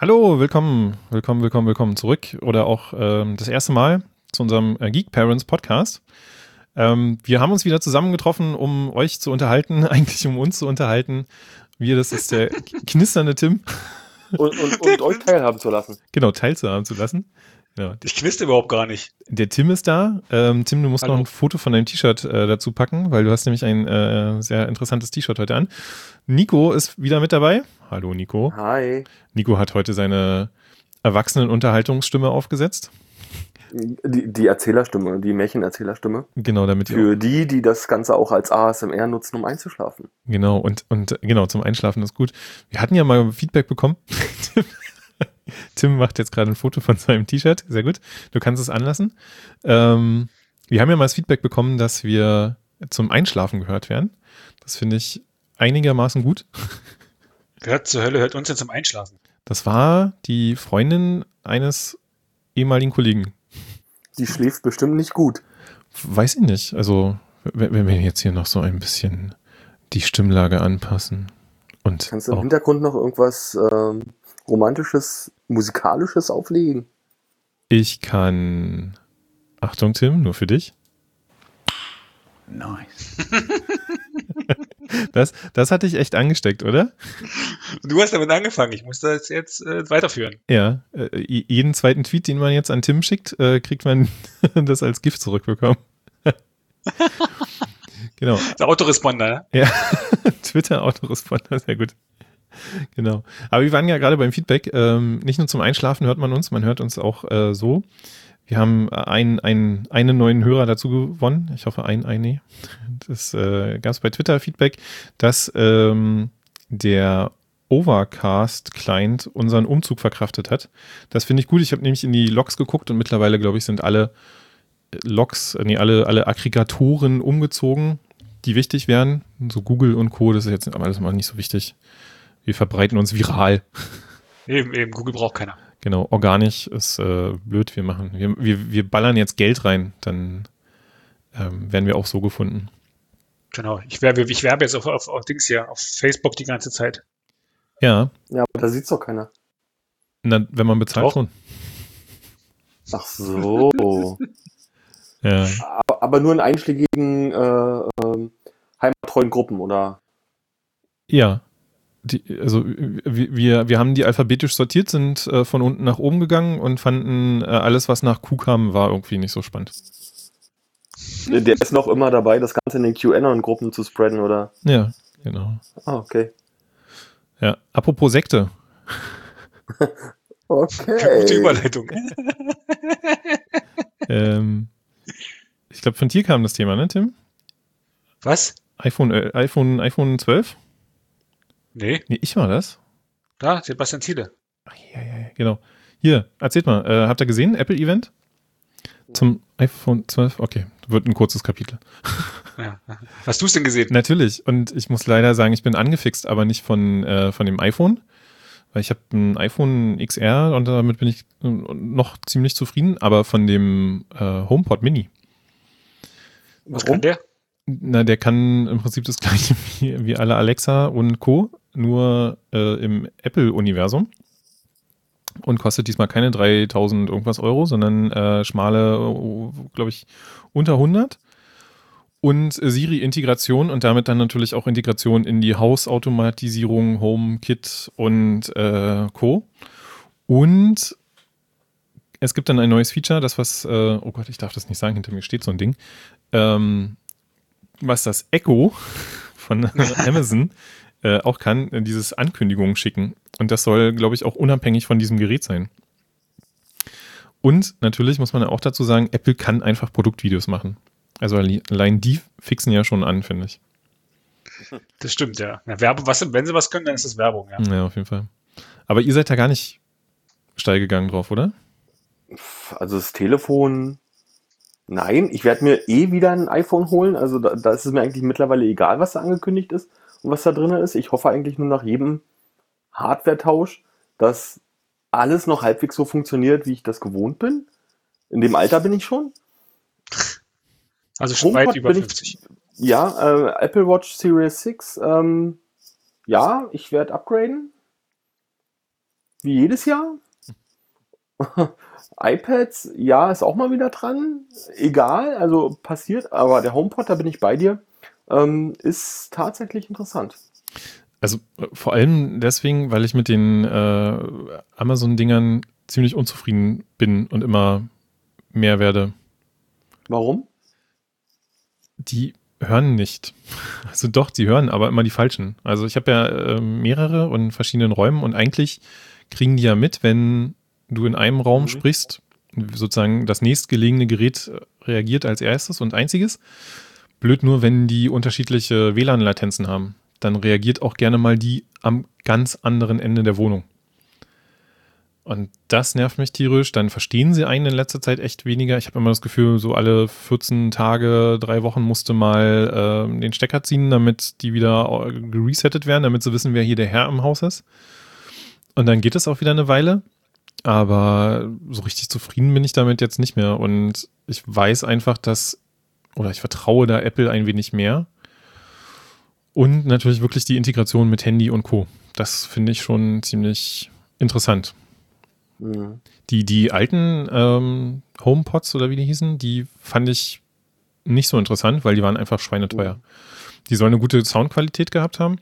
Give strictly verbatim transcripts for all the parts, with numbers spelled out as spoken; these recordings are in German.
Hallo, willkommen, willkommen, willkommen, willkommen zurück oder auch ähm, das erste Mal zu unserem äh, Geek Parents Podcast. Ähm, wir haben uns wieder zusammengetroffen, um euch zu unterhalten, eigentlich um uns zu unterhalten. Wir, das ist der knisternde Tim. Und, und, und euch teilhaben zu lassen. Genau, teilzuhaben zu lassen. Genau. Ich knister überhaupt gar nicht. Der Tim ist da. Ähm, Tim, du musst Hallo. noch ein Foto von deinem T-Shirt äh, dazu packen, weil du hast nämlich ein äh, sehr interessantes T-Shirt heute an. Nico ist wieder mit dabei. Hallo Nico. Hi. Nico hat heute seine Erwachsenen-Unterhaltungsstimme aufgesetzt. Die, die Erzählerstimme, die Märchenerzählerstimme. Genau, damit Für die, die das Ganze auch als A S M R nutzen, um einzuschlafen. Genau, und, und genau, zum Einschlafen ist gut. Wir hatten ja mal Feedback bekommen. Tim macht jetzt gerade ein Foto von seinem T-Shirt. Sehr gut. Du kannst es anlassen. Ähm, wir haben ja mal das Feedback bekommen, dass wir zum Einschlafen gehört werden. Das finde ich einigermaßen gut. Wer zur Hölle hört uns denn zum Einschlafen? Das war die Freundin eines ehemaligen Kollegen. Die schläft bestimmt nicht gut. Weiß ich nicht. Also, wenn wenn wir jetzt hier noch so ein bisschen die Stimmlage anpassen. Und Kannst du im auch, Hintergrund noch irgendwas ähm, Romantisches, Musikalisches auflegen? ich kann, Achtung Tim, nur für dich. Nice. Das, das hat dich echt angesteckt, oder? Du hast damit angefangen. Ich muss das jetzt äh, weiterführen. Ja, äh, jeden zweiten Tweet, den man jetzt an Tim schickt, äh, kriegt man das als Gift zurückbekommen. Genau. Der Autoresponder, ne? Ja, Twitter-Autoresponder, sehr gut. Genau. Aber wir waren ja gerade beim Feedback. Ähm, nicht nur zum Einschlafen hört man uns, man hört uns auch äh, so. Wir haben ein, ein, einen neuen Hörer dazu gewonnen. Ich hoffe, ein, eine. Das äh, gab es bei Twitter Feedback, dass ähm, der Overcast-Client unseren Umzug verkraftet hat. Das finde ich gut. Ich habe nämlich in die Logs geguckt und mittlerweile, glaube ich, sind alle Logs, nee, alle, alle Aggregatoren umgezogen, die wichtig wären. So Google und Co., das ist jetzt aber alles mal nicht so wichtig. Wir verbreiten uns viral. Eben, eben. Google braucht keiner. Genau, organisch ist äh, blöd, wir machen. Wir, wir, wir ballern jetzt Geld rein, dann ähm, werden wir auch so gefunden. Genau. Ich werbe, ich werbe jetzt auf, auf, auf Dings hier, auf Facebook die ganze Zeit. Ja, Ja, aber da sieht's doch keiner. na, wenn man bezahlt Doch. schon. Ach so. Ja. aber, aber nur in einschlägigen äh, ähm, heimattreuen Gruppen, oder? Ja. Die, also wir, wir, wir haben die alphabetisch sortiert, sind äh, von unten nach oben gegangen und fanden äh, alles, was nach Q kam, war irgendwie nicht so spannend. Der ist noch immer dabei, das Ganze in den QAnon-Gruppen zu spreaden, oder? Ja, genau. Ah, okay. Ja, apropos Sekte. Okay. Gute Überleitung. ähm, ich glaube, von dir kam das Thema, ne, Tim? Was? iPhone, äh, iPhone, iPhone zwölf? Nee, Nee, ich war das. da, Sebastian Thiele. Ach, ja, ja, ja, genau. Hier, erzählt mal, äh, habt ihr gesehen, Apple-Event? Zum iPhone zwölf? Okay, wird ein kurzes Kapitel. Ja. Hast du es denn gesehen? Natürlich, und ich muss leider sagen, ich bin angefixt, aber nicht von, äh, von dem iPhone, weil ich habe ein iPhone X R und damit bin ich äh, noch ziemlich zufrieden, aber von dem äh, HomePod Mini. Was Warum? kann der? Na, der kann im Prinzip das gleiche wie, wie alle Alexa und Co., nur äh, im Apple-Universum. Und kostet diesmal keine dreitausend irgendwas Euro, sondern äh, schmale, glaube ich, unter hundert. Und äh, Siri-Integration und damit dann natürlich auch Integration in die Hausautomatisierung, HomeKit und äh, Co. Und es gibt dann ein neues Feature, das was, äh, oh Gott, ich darf das nicht sagen, hinter mir steht so ein Ding, ähm, was das Echo von Amazon äh, auch kann, äh, dieses Ankündigungen schicken. Und das soll, glaube ich, auch unabhängig von diesem Gerät sein. Und natürlich muss man ja auch dazu sagen, Apple kann einfach Produktvideos machen. Also allein die fixen ja schon an, finde ich. Das stimmt, ja. ja Werbung, was, wenn sie was können, dann ist das Werbung, ja. Ja, auf jeden Fall. Aber ihr seid da gar nicht steil gegangen drauf, oder? Also das Telefon, nein, ich werde mir eh wieder ein iPhone holen. Also da, da ist es mir eigentlich mittlerweile egal, was da angekündigt ist und was da drin ist. Ich hoffe eigentlich nur nach jedem Hardware-Tausch, dass alles noch halbwegs so funktioniert, wie ich das gewohnt bin. In dem Alter bin ich schon. Also schon weit HomePod über bin ich- fünfzig. Ja, äh, Apple Watch Series sechs, ähm, ja, ich werde upgraden. wie jedes Jahr. iPads, ja, ist auch mal wieder dran. Egal, also passiert, aber der HomePod, da bin ich bei dir, ähm, ist tatsächlich interessant. Also äh, vor allem deswegen, weil ich mit den äh, Amazon-Dingern ziemlich unzufrieden bin und immer mehr werde. Warum? Die hören nicht. Also doch, die hören, aber immer die falschen. Also ich habe ja äh, mehrere und in verschiedenen Räumen und eigentlich kriegen die ja mit, wenn du in einem Raum Mhm. sprichst, sozusagen das nächstgelegene Gerät reagiert als erstes und einziges. Blöd nur, wenn die unterschiedliche W L A N-Latenzen haben. Dann reagiert auch gerne mal die am ganz anderen Ende der Wohnung. Und das nervt mich tierisch. Dann verstehen sie einen in letzter Zeit echt weniger. Ich habe immer das Gefühl, so alle vierzehn Tage, drei Wochen musste mal äh, den Stecker ziehen, damit die wieder geresettet werden, damit sie wissen, wer hier der Herr im Haus ist. Und dann geht es auch wieder eine Weile. Aber so richtig zufrieden bin ich damit jetzt nicht mehr. Und ich weiß einfach, dass, oder ich vertraue da Apple ein wenig mehr. Und natürlich wirklich die Integration mit Handy und Co. Das finde ich schon ziemlich interessant. Mhm. Die, die alten ähm, HomePods oder wie die hießen, die fand ich nicht so interessant, weil die waren einfach schweineteuer. Mhm. Die sollen eine gute Soundqualität gehabt haben.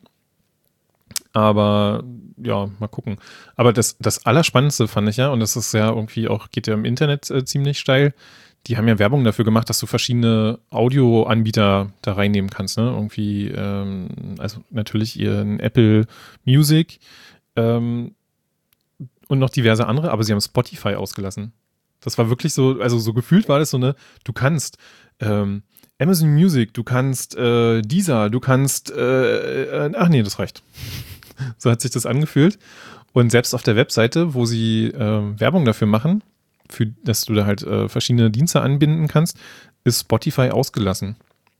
Aber ja, mal gucken. Aber das, das Allerspannendste fand ich ja, und das ist ja irgendwie auch, geht ja im Internet äh, ziemlich steil, die haben ja Werbung dafür gemacht, dass du verschiedene Audioanbieter da reinnehmen kannst, ne? Irgendwie, ähm, also natürlich ihren Apple Music ähm, und noch diverse andere, aber sie haben Spotify ausgelassen. Das war wirklich so, also so gefühlt war das so eine, du kannst ähm, Amazon Music, du kannst äh, Deezer, du kannst, äh, äh, ach nee, das reicht. So hat sich das angefühlt. Und selbst auf der Webseite, wo sie äh, Werbung dafür machen, für, dass du da halt äh, verschiedene Dienste anbinden kannst, ist Spotify ausgelassen.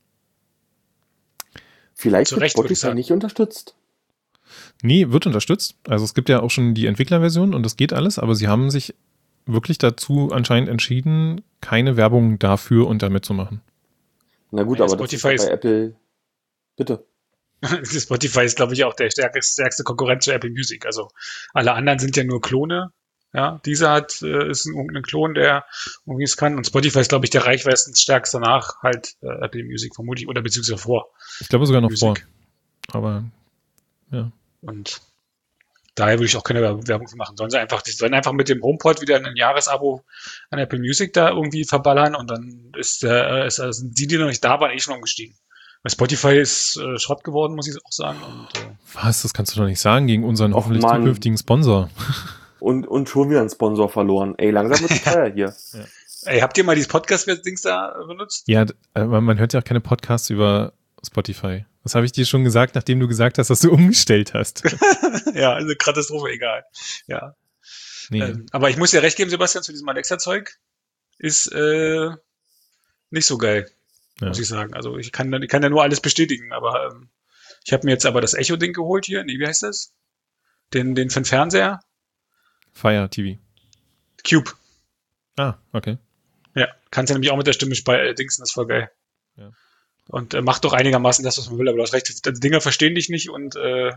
Vielleicht Zu wird Recht, würde ich Spotify sagen. nicht unterstützt. Nee, wird unterstützt. Also es gibt ja auch schon die Entwicklerversion und das geht alles, aber sie haben sich wirklich dazu anscheinend entschieden, keine Werbung dafür und damit zu machen. Na gut, Ja, aber das ist Spotify ja bei ist- Apple. Bitte. Spotify ist, glaube ich, auch der stärkste, stärkste Konkurrent zu Apple Music. Also alle anderen sind ja nur Klone. Ja, dieser hat, äh, ist ein, irgendein Klon, der irgendwie es kann. Und Spotify ist, glaube ich, der reichweitenstärkste nach halt äh, Apple Music vermutlich oder beziehungsweise vor. Ich glaube sogar noch Music. vor. Aber ja. Und daher würde ich auch keine Werb- Werbung für machen. Sollen sie einfach, die sollen einfach mit dem HomePod wieder ein Jahresabo an Apple Music da irgendwie verballern und dann ist der, äh, ist, also die, die noch nicht da waren, eh schon umgestiegen. Weil Spotify ist äh, Schrott geworden, muss ich auch sagen. Und, äh, Was? Das kannst du doch nicht sagen gegen unseren Och, hoffentlich Mann. zukünftigen Sponsor. Und, und schon wieder ein Sponsor verloren. Ey, langsam wird es teuer hier. ey, habt ihr mal dieses Podcast-Dings da benutzt? Ja, d- äh, man hört ja auch keine Podcasts über Spotify. Das habe ich dir schon gesagt, nachdem du gesagt hast, dass du umgestellt hast. Ja, also Katastrophe, egal. Ja. Nee. Ähm, aber ich muss dir recht geben, Sebastian, zu diesem Alexa-Zeug ist äh, nicht so geil, Ja. muss ich sagen. Also ich kann, da- ich kann ja nur alles bestätigen, aber ähm, ich habe mir jetzt aber das Echo-Ding geholt hier. Nee, wie heißt das? Den, den für den Fernseher. Fire T V. Cube. Ah, okay. Ja, kannst ja nämlich auch mit der Stimme bei Dingsen, das ist voll geil. Ja. Und äh, macht doch einigermaßen das, was man will, aber du hast recht, die Dinger verstehen dich nicht und äh,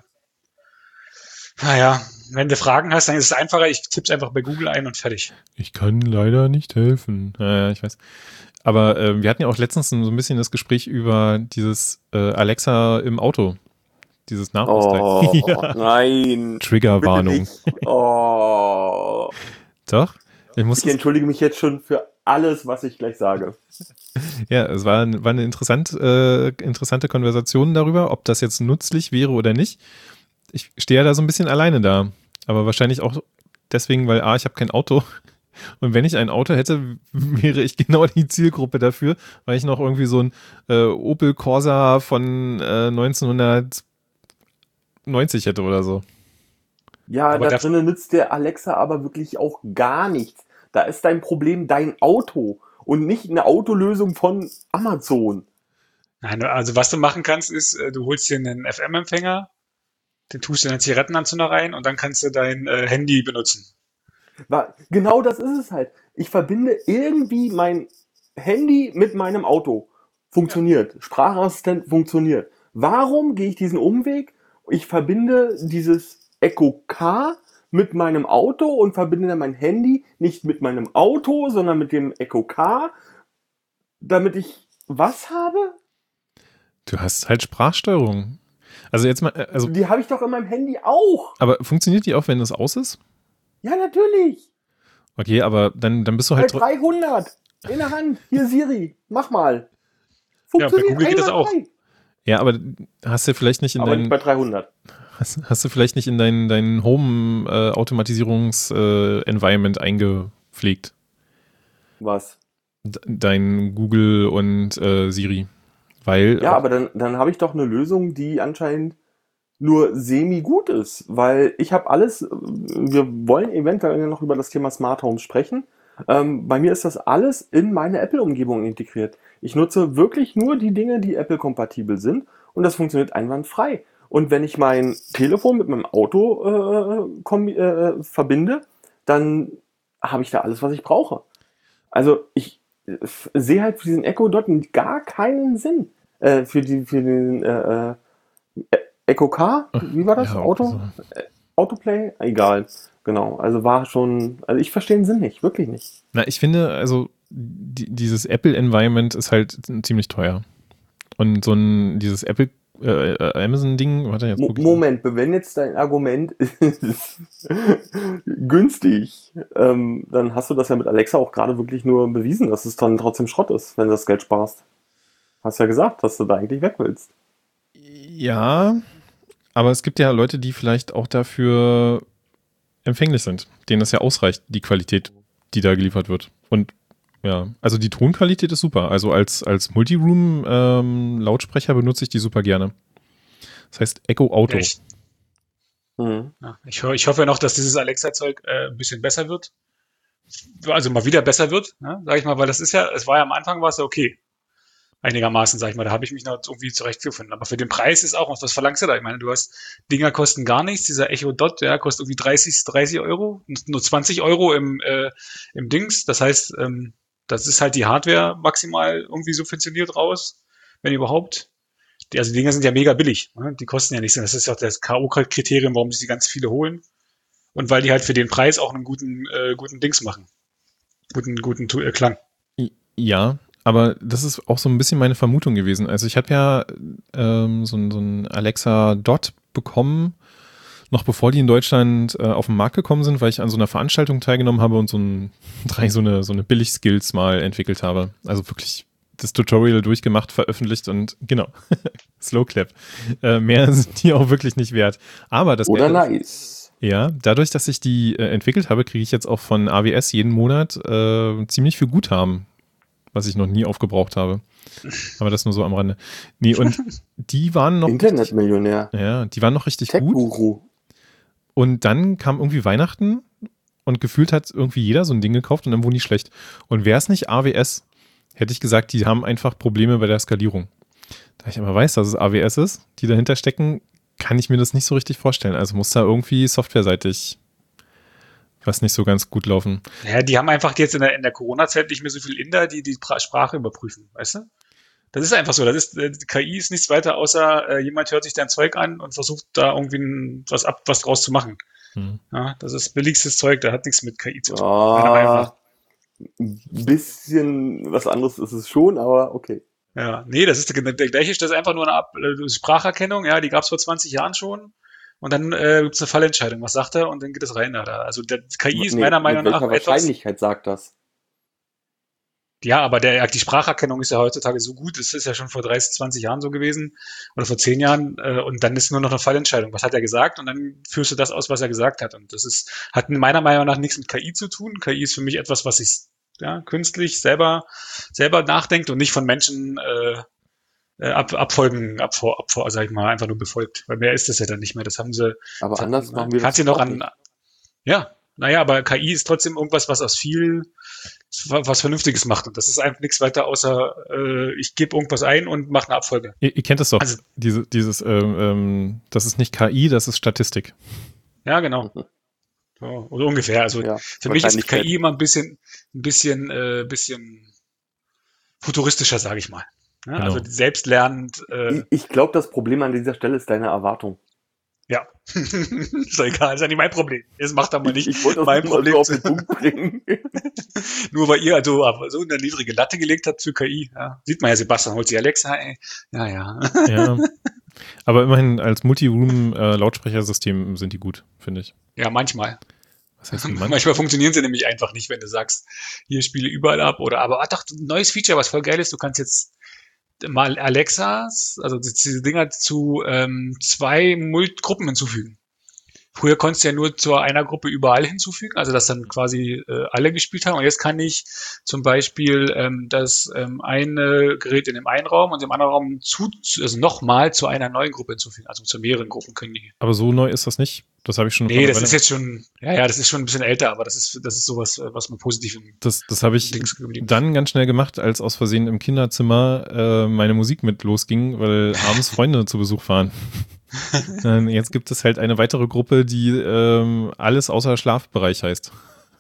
naja, wenn du Fragen hast, dann ist es einfacher, ich tipp's einfach bei Google ein und fertig. Ich kann leider nicht helfen. Ja, ja, ich weiß. Aber äh, wir hatten ja auch letztens so ein bisschen das Gespräch über dieses äh, Alexa im Auto. Dieses Nachrüsten. Oh, Ja. nein. Triggerwarnung. Bitte nicht. Oh. Doch? Ich muss Ich das, entschuldige mich jetzt schon für alles, was ich gleich sage. ja, es war, war eine interessant, äh, interessante Konversation darüber, ob das jetzt nützlich wäre oder nicht. Ich stehe ja da so ein bisschen alleine da. Aber wahrscheinlich auch deswegen, weil A, ich habe kein Auto. Und wenn ich ein Auto hätte, wäre ich genau die Zielgruppe dafür, weil ich noch irgendwie so ein äh, Opel Corsa von äh, neunzehnhundertneunzig hätte oder so. Ja, Aber da der- drinnen nützt der Alexa aber wirklich auch gar nichts. Da ist dein Problem dein Auto und nicht eine Autolösung von Amazon. Nein, also was du machen kannst, ist, äh, du holst dir einen F M-Empfänger, den tust du in einen Zigarettenanzünder rein und dann kannst du dein äh, Handy benutzen. Wa- Genau das ist es halt. Ich verbinde irgendwie mein Handy mit meinem Auto. Funktioniert. Sprachassistent funktioniert. Warum gehe ich diesen Umweg? Ich verbinde dieses Echo K mit meinem Auto und verbinde dann mein Handy nicht mit meinem Auto, sondern mit dem Echo Car, damit ich was habe? Du hast halt Sprachsteuerung. Also jetzt mal, also. Die habe ich doch in meinem Handy auch. Aber funktioniert die auch, wenn es aus ist? Ja, natürlich. Okay, aber dann, dann bist du halt. Bei dreihundert in der Hand. Hier Siri, mach mal. Ja, bei Google geht das auch. Ja, aber hast du vielleicht nicht in aber deinen. nicht bei dreihundert. Hast, hast du vielleicht nicht in dein, dein Home-Automatisierungs-Environment äh, eingepflegt? Was? D- dein Google und äh, Siri. Weil. Ja, aber dann, dann habe ich doch eine Lösung, die anscheinend nur semi-gut ist. Weil ich habe alles, wir wollen eventuell noch über das Thema Smart Home sprechen. Ähm, bei mir ist das alles in meine Apple-Umgebung integriert. Ich nutze wirklich nur die Dinge, die Apple-kompatibel sind und das funktioniert einwandfrei. Und wenn ich mein Telefon mit meinem Auto äh, kombi- äh, verbinde, dann habe ich da alles, was ich brauche. Also ich äh, sehe halt für diesen Echo Dot gar keinen Sinn. Äh, für, die, für den äh, äh, Echo Car, wie war das? Ja, Auto? also. Äh, Autoplay? Egal. Genau, also war schon, also ich verstehe den Sinn nicht, wirklich nicht. Na, ich finde, also die, dieses Apple-Environment ist halt ziemlich teuer. Und so ein, dieses Apple äh, Amazon-Ding, warte jetzt. Mo- Moment, wenn jetzt dein Argument ist günstig, ähm, dann hast du das ja mit Alexa auch gerade wirklich nur bewiesen, dass es dann trotzdem Schrott ist, wenn du das Geld sparst. Hast ja gesagt, dass du da eigentlich weg willst. Ja, aber es gibt ja Leute, die vielleicht auch dafür empfänglich sind, denen das ja ausreicht, die Qualität, die da geliefert wird. Und ja, also die Tonqualität ist super. Also als, als Multiroom-Lautsprecher ähm, benutze ich die super gerne. Das heißt Echo Auto. Ja, ich, Mhm. ja, ich, ho- ich hoffe ja noch, dass dieses Alexa-Zeug äh, ein bisschen besser wird. Also mal wieder besser wird, ne, sag ich mal, weil das ist ja, es war ja am Anfang war es ja okay. Einigermaßen, sag ich mal, da habe ich mich noch irgendwie zurechtgefunden. Aber für den Preis ist auch, was was verlangst du da? Ich meine, du hast, Dinger kosten gar nichts, dieser Echo Dot, ja, kostet irgendwie dreißig, dreißig Euro, nur zwanzig Euro im, äh, im Dings. Das heißt, ähm, das ist halt die Hardware maximal irgendwie subventioniert raus, wenn überhaupt. Die, also die Dinger sind ja mega billig, ne? Die kosten ja nichts. Das ist ja auch das K O-Kriterium, warum sich die ganz viele holen. Und weil die halt für den Preis auch einen guten, äh, guten Dings machen. Guten, guten Tu- äh, Klang. Ja, aber das ist auch so ein bisschen meine Vermutung gewesen. Also ich habe ja ähm, so, ein- so ein Alexa Dot bekommen, noch bevor die in Deutschland äh, auf den Markt gekommen sind, weil ich an so einer Veranstaltung teilgenommen habe und so ein drei so eine so eine Billig-Skills mal entwickelt habe. Also wirklich das Tutorial durchgemacht, veröffentlicht und genau. Slow Clap. Äh, mehr sind die auch wirklich nicht wert. Aber das Oder Geile- nice. Ja, dadurch, dass ich die äh, entwickelt habe, kriege ich jetzt auch von A W S jeden Monat äh, ziemlich viel Guthaben, was ich noch nie aufgebraucht habe. Aber das nur so am Rande. Nee, und die waren noch richtig, Internetmillionär. ja, die waren noch richtig gut. Tech-Guru. Und dann kam irgendwie Weihnachten und gefühlt hat irgendwie jeder so ein Ding gekauft und dann wurden die schlecht. Und wäre es nicht A W S, hätte ich gesagt, die haben einfach Probleme bei der Skalierung. Da ich aber weiß, dass es A W S ist, die dahinter stecken, kann ich mir das nicht so richtig vorstellen. Also muss da irgendwie softwareseitig was nicht so ganz gut laufen. Ja, die haben einfach jetzt in der, in der Corona-Zeit nicht mehr so viel Inder, die die Pra- Sprache überprüfen, weißt du? Das ist einfach so. Das ist, äh, K I ist nichts weiter, außer äh, jemand hört sich dein Zeug an und versucht da irgendwie ein, was ab, was draus zu machen. Hm. Ja, das ist billigstes Zeug, da hat nichts mit K I zu tun. meiner Meinung nach. Ja, ein bisschen was anderes ist es schon, aber okay. Ja, nee, das ist der, der gleiche, das ist einfach nur eine Ab äh, Spracherkennung, ja, die gab es vor zwanzig Jahren schon. Und dann äh, gibt es eine Fallentscheidung. Was sagt er? Und dann geht es rein da. Also der K I ist Nee, meiner Meinung mit nach welcher etwas. Wahrscheinlichkeit sagt das? Ja, aber der, die Spracherkennung ist ja heutzutage so gut. Es ist ja schon vor dreißig, zwanzig Jahren so gewesen oder vor zehn Jahren. Äh, und dann ist nur noch eine Fallentscheidung. Was hat er gesagt? Und dann führst du das aus, was er gesagt hat. Und das ist, hat meiner Meinung nach nichts mit K I zu tun. K I ist für mich etwas, was sich ja, künstlich selber, selber nachdenkt und nicht von Menschen äh, äh, ab, abfolgen, abvor, abvor, sag ich mal, einfach nur befolgt. Weil mehr ist das ja dann nicht mehr. Das haben sie. Aber das anders hatten, machen wir kannst das du noch auch an. nicht. Ja, naja, aber K I ist trotzdem irgendwas, was aus viel was Vernünftiges macht. Und das ist einfach nichts weiter, außer äh, ich gebe irgendwas ein und mache eine Abfolge. Ihr, ihr kennt das doch, Also- diese, dieses, ähm, ähm, das ist nicht K I, das ist Statistik. Ja, genau. Mhm. So, oder ungefähr. Also Ja, für mich ist K Wahrscheinlichkeit. I immer ein bisschen, ein bisschen, äh, bisschen futuristischer, sage ich mal. Ja, Genau. Also selbstlernend. Äh, Ich, ich glaube, das Problem an dieser Stelle ist deine Erwartung. Ja. Ist doch egal, ist ja nicht mein Problem. Das macht aber nicht Ich, ich wollte das mein nur mal Problem. so auf den Punkt bringen. Nur weil ihr also so eine niedrige Latte gelegt habt für K I. Ja. Sieht man ja, Sebastian holt sich Alexa, ey. Ja, ja. Ja. Aber immerhin als Multi-Room-Lautsprechersystem sind die gut, finde ich. Ja, manchmal. Was heißt manchmal? Manchmal funktionieren sie nämlich einfach nicht, wenn du sagst, hier spiele überall ab oder aber, ah doch, ein neues Feature, was voll geil ist, du kannst jetzt mal Alexas, also diese Dinger zu ähm, zwei Mult- Gruppen hinzufügen. Früher konntest du ja nur zu einer Gruppe überall hinzufügen, also dass dann quasi äh, alle gespielt haben. Und jetzt kann ich zum Beispiel ähm, das ähm, eine Gerät in dem einen Raum und im anderen Raum zu, also nochmal zu einer neuen Gruppe hinzufügen, also zu mehreren Gruppen können die. Aber so neu ist das nicht. Das habe ich schon. Nee, das ist jetzt schon, ja, ja, das ist schon ein bisschen älter, aber das ist, das ist sowas, was man positiv im Das, das habe ich Dings geblieben ist. dann ganz schnell gemacht, als aus Versehen im Kinderzimmer äh, meine Musik mit losging, weil abends Freunde zu Besuch waren. Dann jetzt gibt es halt eine weitere Gruppe, die ähm, alles außer Schlafbereich heißt.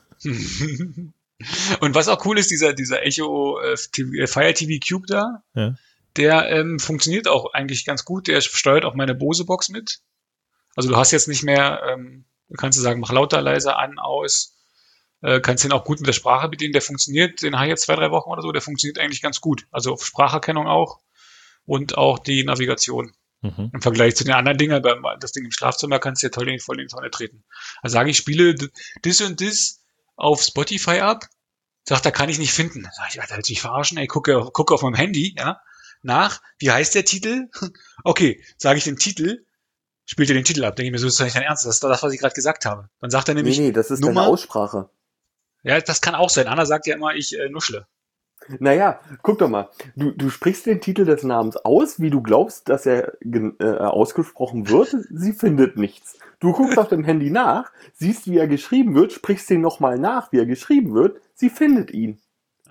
Und was auch cool ist, dieser, dieser Echo äh, T V, äh, Fire T V Cube da, Ja. der ähm, funktioniert auch eigentlich ganz gut. Der steuert auch meine Bose-Box mit. Also du hast jetzt nicht mehr, ähm, du kannst du sagen, mach lauter, leiser, an, aus. Äh, kannst den auch gut mit der Sprache bedienen. Der funktioniert, den habe ich jetzt zwei, drei Wochen oder so, der funktioniert eigentlich ganz gut. Also auf Spracherkennung auch und auch die Navigation. Mhm. Im Vergleich zu den anderen Dingen, beim das Ding im Schlafzimmer kannst du ja toll in, voll in die Tonne treten. Also sage ich, spiele das und das auf Spotify ab, sagt er, kann ich nicht finden. Sag ich, Alter, willst du mich verarschen? Ey, gucke, gucke auf meinem Handy, ja, nach, wie heißt der Titel? Okay, sage ich den Titel, spielt er den Titel ab. Denke ich mir, so ist doch nicht dein Ernst, das ist doch das, was ich gerade gesagt habe. Dann sagt er Nee, nämlich, nee, das ist Nummer. deine Aussprache. Ja, das kann auch sein. Anna sagt ja immer, ich äh, nuschle. Naja, guck doch mal. Du, du sprichst den Titel des Namens aus, wie du glaubst, dass er gen- äh, ausgesprochen wird. Sie findet nichts. Du guckst auf dem Handy nach, siehst, wie er geschrieben wird, sprichst den nochmal nach, wie er geschrieben wird. Sie findet ihn.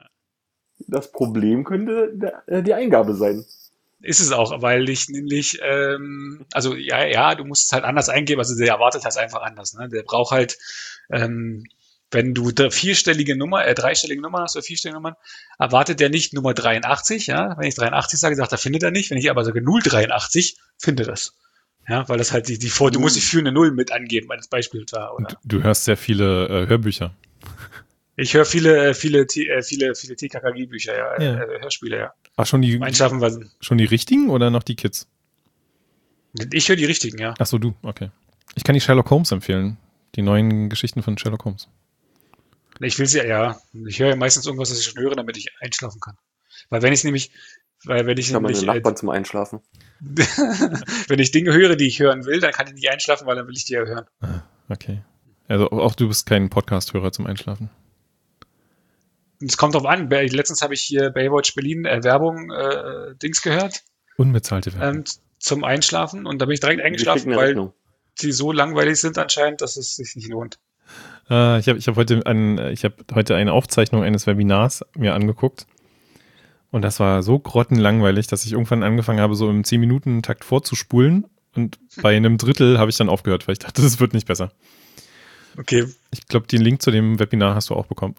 Das Problem könnte der, äh, die Eingabe sein. Ist es auch, weil ich nämlich, ähm, also ja, ja, du musst es halt anders eingeben, also der erwartet das einfach anders, ne? Der braucht halt, ähm, wenn du drei- vierstellige Nummer, äh, dreistellige Nummer hast oder vierstellige Nummern, erwartet der nicht Nummer dreiundachtzig, ja? Wenn ich dreiundachtzig sage, sagt er, findet er nicht. Wenn ich aber sage null Komma dreiundachtzig, findet das. Ja, weil das halt die, die vor, du musst die führende Null mit angeben, als Beispiel da, oder? Und du hörst sehr viele äh, Hörbücher. Ich höre viele, viele, T- äh, viele, viele T K K G-Bücher, ja, Ja. Äh, Hörspiele, ja. Ach, schon die, Einschaffen war, schon die richtigen oder noch die Kids? ich höre die richtigen, ja. Ach so, du, okay. Ich kann die Sherlock Holmes empfehlen. Die neuen Geschichten von Sherlock Holmes. Ich will sie, ja, ich höre ja meistens irgendwas, was ich schon höre, damit ich einschlafen kann. Weil wenn ich nämlich, weil wenn ich Ich habe meine nämlich, äh, Nachbarn zum Einschlafen. wenn ich Dinge höre, die ich hören will, dann kann ich nicht einschlafen, weil dann will ich die ja hören. Ah, okay. Also auch du bist kein Podcast-Hörer zum Einschlafen. Und es kommt drauf an. Bei- Letztens habe ich hier Baywatch Berlin äh, Werbung äh, Dings gehört Unbezahlte Werbung. ähm, zum Einschlafen und da bin ich direkt Wir eingeschlafen, schicken eine weil Rechnung. sie so langweilig sind anscheinend, dass es sich nicht lohnt. Äh, ich habe ich hab heute, ein, ich hab heute eine Aufzeichnung eines Webinars mir angeguckt. Und das war so grottenlangweilig, dass ich irgendwann angefangen habe, so im zehn Minuten Takt vorzuspulen. Und bei einem Drittel habe ich dann aufgehört, weil ich dachte, das wird nicht besser. Okay. Ich glaube, den Link zu dem Webinar hast du auch bekommen.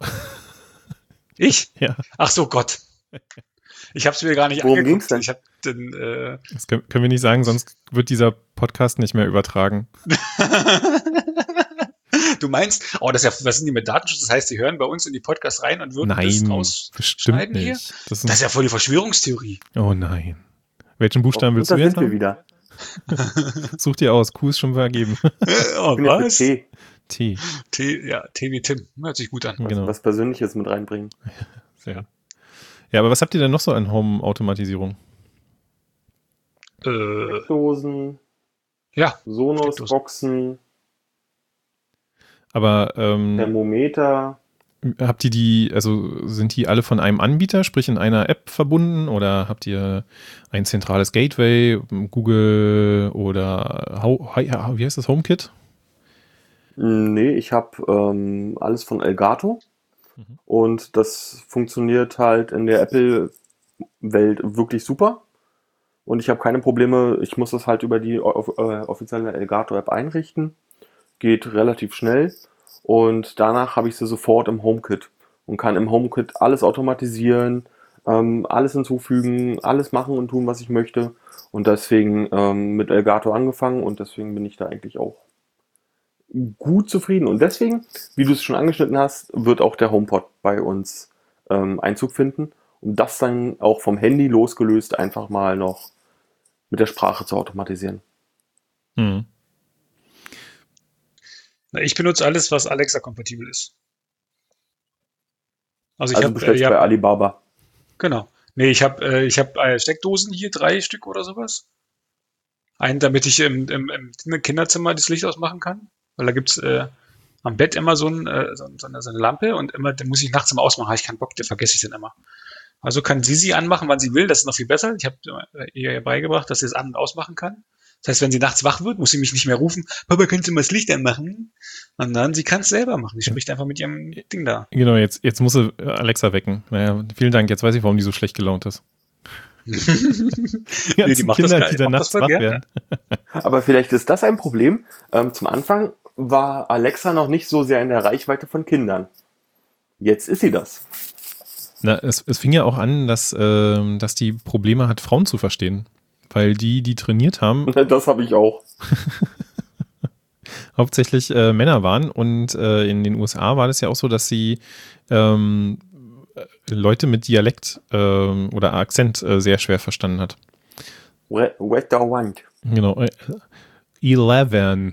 Ich? Ja. Ach so, Gott. Ich habe es mir gar nicht Worum angeguckt. ging's denn? Ich habe den, äh, Das können, können wir nicht sagen, sonst wird dieser Podcast nicht mehr übertragen. Du meinst, oh, das ist ja, was sind die mit Datenschutz? Das heißt, die hören bei uns in die Podcasts rein und würden das Nein, rausschneiden bestimmt hier? nicht. Das Das ist ist ja voll die Verschwörungstheorie. oh nein. Welchen Buchstaben Und willst da du jetzt sind wir haben? wieder. Such dir aus. Q ist schon vergeben. Oh, Ich bin jetzt mit was? T. T. T, ja, T wie Tim. Hört sich gut an. Genau. Was Persönliches mit reinbringen. Sehr. Ja, aber was habt ihr denn noch so an Home-Automatisierung? Äh, Steckdosen, ja, Sonos-Boxen, Aber ähm, Thermometer. habt ihr die, also sind die alle von einem Anbieter, sprich in einer App verbunden, oder habt ihr ein zentrales Gateway, Google oder How, wie heißt das, HomeKit? Nee, ich habe ähm, alles von Elgato. Mhm. Und das funktioniert halt in der Apple-Welt wirklich super. Und ich habe keine Probleme. Ich muss das halt über die off äh, offizielle Elgato-App einrichten. Geht relativ schnell. Und danach habe ich sie sofort im HomeKit. Und kann im HomeKit alles automatisieren, ähm, alles hinzufügen, alles machen und tun, was ich möchte. Und deswegen ähm, mit Elgato angefangen und deswegen bin ich da eigentlich auch gut zufrieden. Und deswegen, wie du es schon angeschnitten hast, wird auch der HomePod bei uns ähm, Einzug finden, um das dann auch vom Handy losgelöst einfach mal noch mit der Sprache zu automatisieren. Hm. Na, ich benutze alles, was Alexa-kompatibel ist. Also ich Also habe, bestellst äh, du bei ja, Alibaba. genau. Nee, ich habe äh, ich hab, äh, Steckdosen hier, drei Stück oder sowas. Einen, damit ich im, im, im Kinderzimmer das Licht ausmachen kann. Weil da gibt's äh, am Bett immer so, ein, äh, so, so, eine, so eine Lampe und immer, den muss ich nachts immer ausmachen. Habe ich keinen Bock, den vergesse ich dann immer. Also kann sie sie anmachen, wann sie will. Das ist noch viel besser. Ich habe ihr ja beigebracht, dass sie es an- und ausmachen kann. Das heißt, wenn sie nachts wach wird, muss sie mich nicht mehr rufen, Papa, kannst du mal das Licht anmachen? Und dann, sie kann es selber machen. Sie spricht einfach mit ihrem Ding da. Genau, jetzt, jetzt muss sie Alexa wecken. Naja, vielen Dank. Jetzt weiß ich, warum die so schlecht gelaunt ist. Die Nee, die ganzen macht das Kinder, geil. die Die dann macht das nachts voll wach gerne. werden. Aber vielleicht ist das ein Problem. Ähm, zum Anfang war Alexa noch nicht so sehr in der Reichweite von Kindern. Jetzt ist sie das. Na, es, es fing ja auch an, dass, ähm, dass die Probleme hat, Frauen zu verstehen. Weil die, die trainiert haben, Das habe ich auch. hauptsächlich äh, Männer waren. Und äh, in den U S A war das ja auch so, dass sie ähm, Leute mit Dialekt ähm, oder Akzent äh, sehr schwer verstanden hat. Wet the Wand. Genau. äh, Eleven.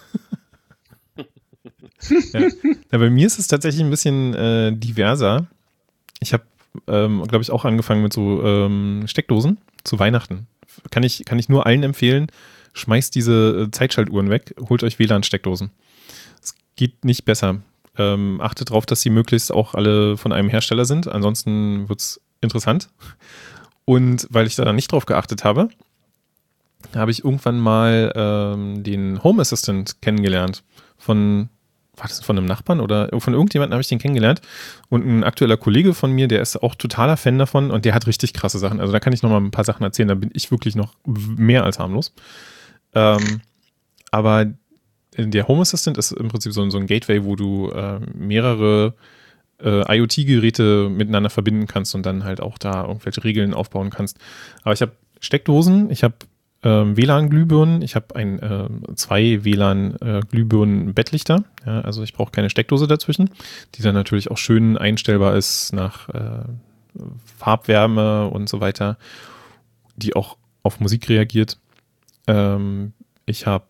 Ja. Ja, bei mir ist es tatsächlich ein bisschen äh, diverser. Ich habe, ähm, glaube ich, auch angefangen mit so ähm, Steckdosen zu Weihnachten. Kann ich, kann ich nur allen empfehlen, schmeißt diese äh, Zeitschaltuhren weg, holt euch W L A N-Steckdosen. Es geht nicht besser. Ähm, achtet darauf, dass sie möglichst auch alle von einem Hersteller sind, ansonsten wird es interessant. Und weil ich da dann nicht drauf geachtet habe, habe ich irgendwann mal ähm, den Home Assistant kennengelernt von, war das von einem Nachbarn oder von irgendjemandem habe ich den kennengelernt und ein aktueller Kollege von mir, der ist auch totaler Fan davon und der hat richtig krasse Sachen, also da kann ich noch mal ein paar Sachen erzählen, da bin ich wirklich noch mehr als harmlos. Ähm, aber der Home Assistant ist im Prinzip so, so ein Gateway, wo du äh, mehrere äh, IoT-Geräte miteinander verbinden kannst und dann halt auch da irgendwelche Regeln aufbauen kannst. Aber ich habe Steckdosen, ich habe ähm, W L A N-Glühbirnen, ich habe ein äh, zwei W L A N-Glühbirnen-Bettlichter, ja, also ich brauche keine Steckdose dazwischen, die dann natürlich auch schön einstellbar ist nach äh, Farbwärme und so weiter, die auch auf Musik reagiert. Ähm, ich habe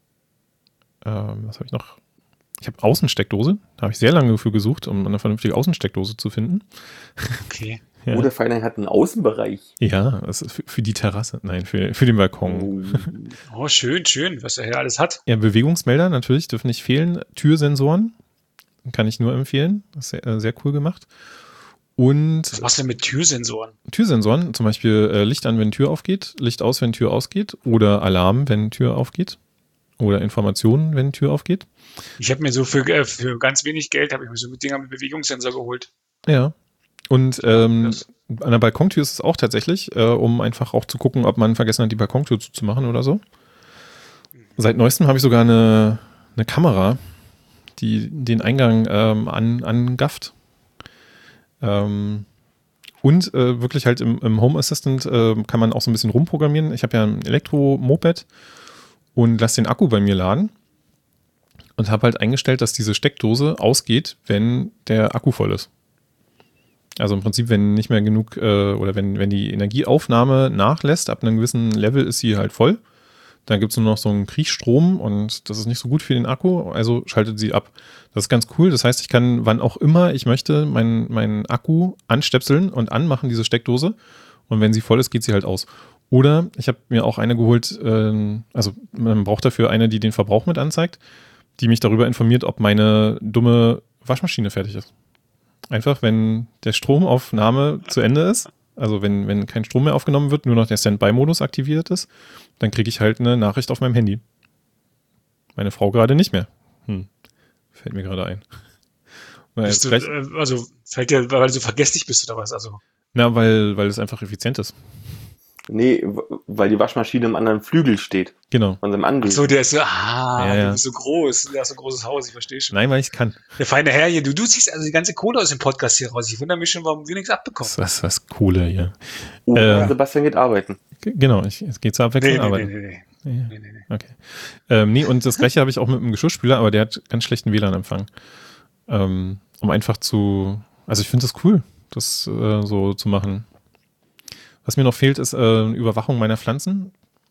ähm, was habe ich noch? Ich habe Außensteckdose. Da habe ich sehr lange für gesucht, um eine vernünftige Außensteckdose zu finden. Okay. Ja, Oh, der Verein hat einen Außenbereich. ja, das ist für, für die Terrasse. Nein, für, für den Balkon. Oh. Oh, schön, schön, was er hier alles hat. Ja, Bewegungsmelder natürlich dürfen nicht fehlen. Türsensoren kann ich nur empfehlen. Das ist sehr, äh, sehr cool gemacht. Und Was machst du denn mit Türsensoren? Türsensoren, zum Beispiel äh, Licht an, wenn Tür aufgeht, Licht aus, wenn Tür ausgeht oder Alarm, wenn Tür aufgeht oder Informationen, wenn Tür aufgeht. Ich habe mir so für, äh, für ganz wenig Geld, habe ich mir so Dinger mit Bewegungssensor geholt. Ja. Und ähm, Das- an der Balkontür ist es auch tatsächlich, äh, um einfach auch zu gucken, ob man vergessen hat, die Balkontür zuzumachen oder so. Seit neuestem habe ich sogar eine, eine Kamera, die den Eingang ähm, an, angafft. Ähm, und äh, wirklich halt im, im Home Assistant äh, kann man auch so ein bisschen rumprogrammieren. Ich habe ja ein Elektro-Moped und lasse den Akku bei mir laden und habe halt eingestellt, dass diese Steckdose ausgeht, wenn der Akku voll ist. Also im Prinzip, wenn nicht mehr genug äh, oder wenn, wenn die Energieaufnahme nachlässt, ab einem gewissen Level ist sie halt voll. Dann gibt es nur noch so einen Kriechstrom und das ist nicht so gut für den Akku, also schaltet sie ab. Das ist ganz cool. Das heißt, ich kann, wann auch immer ich möchte, meinen meinen Akku anstöpseln und anmachen, diese Steckdose. Und wenn sie voll ist, geht sie halt aus. Oder ich habe mir auch eine geholt, ähm, also man braucht dafür eine, die den Verbrauch mit anzeigt, die mich darüber informiert, ob meine dumme Waschmaschine fertig ist. Einfach, wenn der Stromaufnahme zu Ende ist, also wenn, wenn kein Strom mehr aufgenommen wird, nur noch der Standby-Modus aktiviert ist, dann kriege ich halt eine Nachricht auf meinem Handy. Meine Frau gerade nicht mehr. Hm. Fällt mir gerade ein. Weil Bist du, vielleicht, äh, also fällt dir, weil du so vergesslich bist oder was? Also na, weil, weil es einfach effizient ist. Nee, w- weil die Waschmaschine im anderen Flügel steht. Genau. Von seinem Ach Anwesen. so, der ist so, ah, Ja, ja. du bist so groß, du hast so ein großes Haus, ich verstehe schon. Nein, weil ich kann. Der feine Herr hier, du, du ziehst also die ganze Kohle aus dem Podcast hier raus. Ich wundere mich schon, warum wir nichts abbekommen. Was, was, was Kohle hier. Oh, Äh, Sebastian geht arbeiten. G- Genau, ich, es geht zur Abwechslung, Nee, nee, aber. nee, nee, nee. Ja, nee, nee, nee. okay. Ähm, nee, und das gleiche habe ich auch mit einem Geschirrspüler, aber der hat ganz schlechten W L A N-Empfang. Ähm, um einfach zu, also ich finde das cool, das äh, so zu machen. Was mir noch fehlt, ist äh, Überwachung meiner Pflanzen.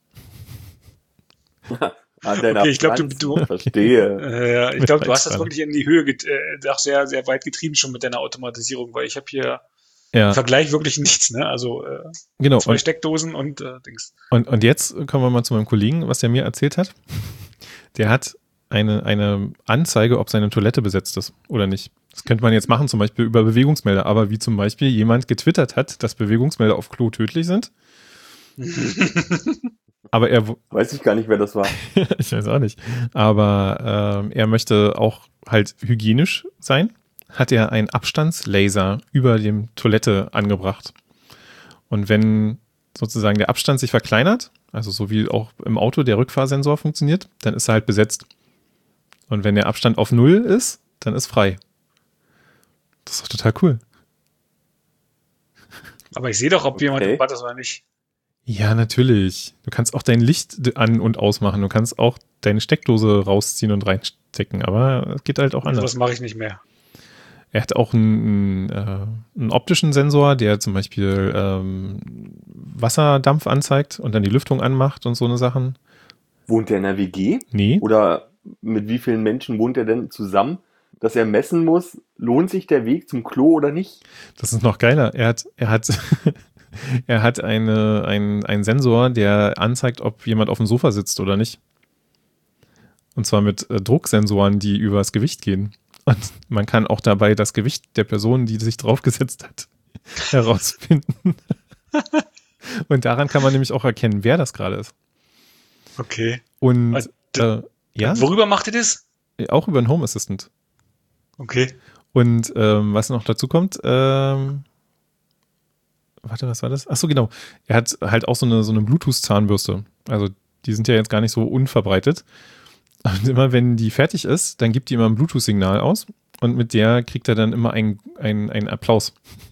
Ah, deiner Okay, ich glaub, du- Pflanzen, du- Verstehe. Äh, ja, ich Mit glaube, du hast das Weißwein. wirklich in die Höhe, get- äh, auch sehr, sehr weit getrieben schon mit deiner Automatisierung, weil ich habe hier Ja, im Vergleich wirklich nichts, ne? Also äh, genau. zwei Und, Steckdosen und äh, Dings. und, und jetzt kommen wir mal zu meinem Kollegen, was der mir erzählt hat. Der hat eine, eine Anzeige, ob seine Toilette besetzt ist oder nicht. Das könnte man jetzt machen, zum Beispiel über Bewegungsmelder, aber wie zum Beispiel jemand getwittert hat, dass Bewegungsmelder auf Klo tödlich sind. Aber er, w- Weiß ich gar nicht, wer das war. ich weiß auch nicht, aber ähm, er möchte auch halt hygienisch sein, hat er einen Abstandslaser über dem Toilette angebracht. Und wenn sozusagen der Abstand sich verkleinert, also so wie auch im Auto der Rückfahrsensor funktioniert, dann ist er halt besetzt. Und wenn der Abstand auf Null ist, dann ist frei. Das ist doch total cool. Aber ich sehe doch, ob jemand Okay. im Bad ist oder nicht. Ja, natürlich. Du kannst auch dein Licht d- an- und ausmachen. Du kannst auch deine Steckdose rausziehen und reinstecken. Aber es geht halt auch anders. Das mache ich nicht mehr. Er hat auch einen, äh, einen optischen Sensor, der zum Beispiel ähm, Wasserdampf anzeigt und dann die Lüftung anmacht und so eine Sachen. Wohnt der in der W G? Nee, Oder mit wie vielen Menschen wohnt er denn zusammen, dass er messen muss, lohnt sich der Weg zum Klo oder nicht? das ist noch geiler. Er hat, er hat, er hat eine, ein, einen Sensor, der anzeigt, ob jemand auf dem Sofa sitzt oder nicht. Und zwar mit äh, Drucksensoren, die übers Gewicht gehen. Und man kann auch dabei das Gewicht der Person, die sich draufgesetzt hat, herausfinden. Und daran kann man nämlich auch erkennen, wer das gerade ist. Okay. Und Also, äh, ja, Worüber macht ihr das? auch über einen Home Assistant. Okay. Und ähm, was noch dazu kommt, ähm, warte, was war das? Ach so, genau. Er hat halt auch so eine, so eine Bluetooth-Zahnbürste. Also die sind ja jetzt gar nicht so unverbreitet. Und immer wenn die fertig ist, dann gibt die immer ein Bluetooth-Signal aus und mit der kriegt er dann immer einen ein Applaus.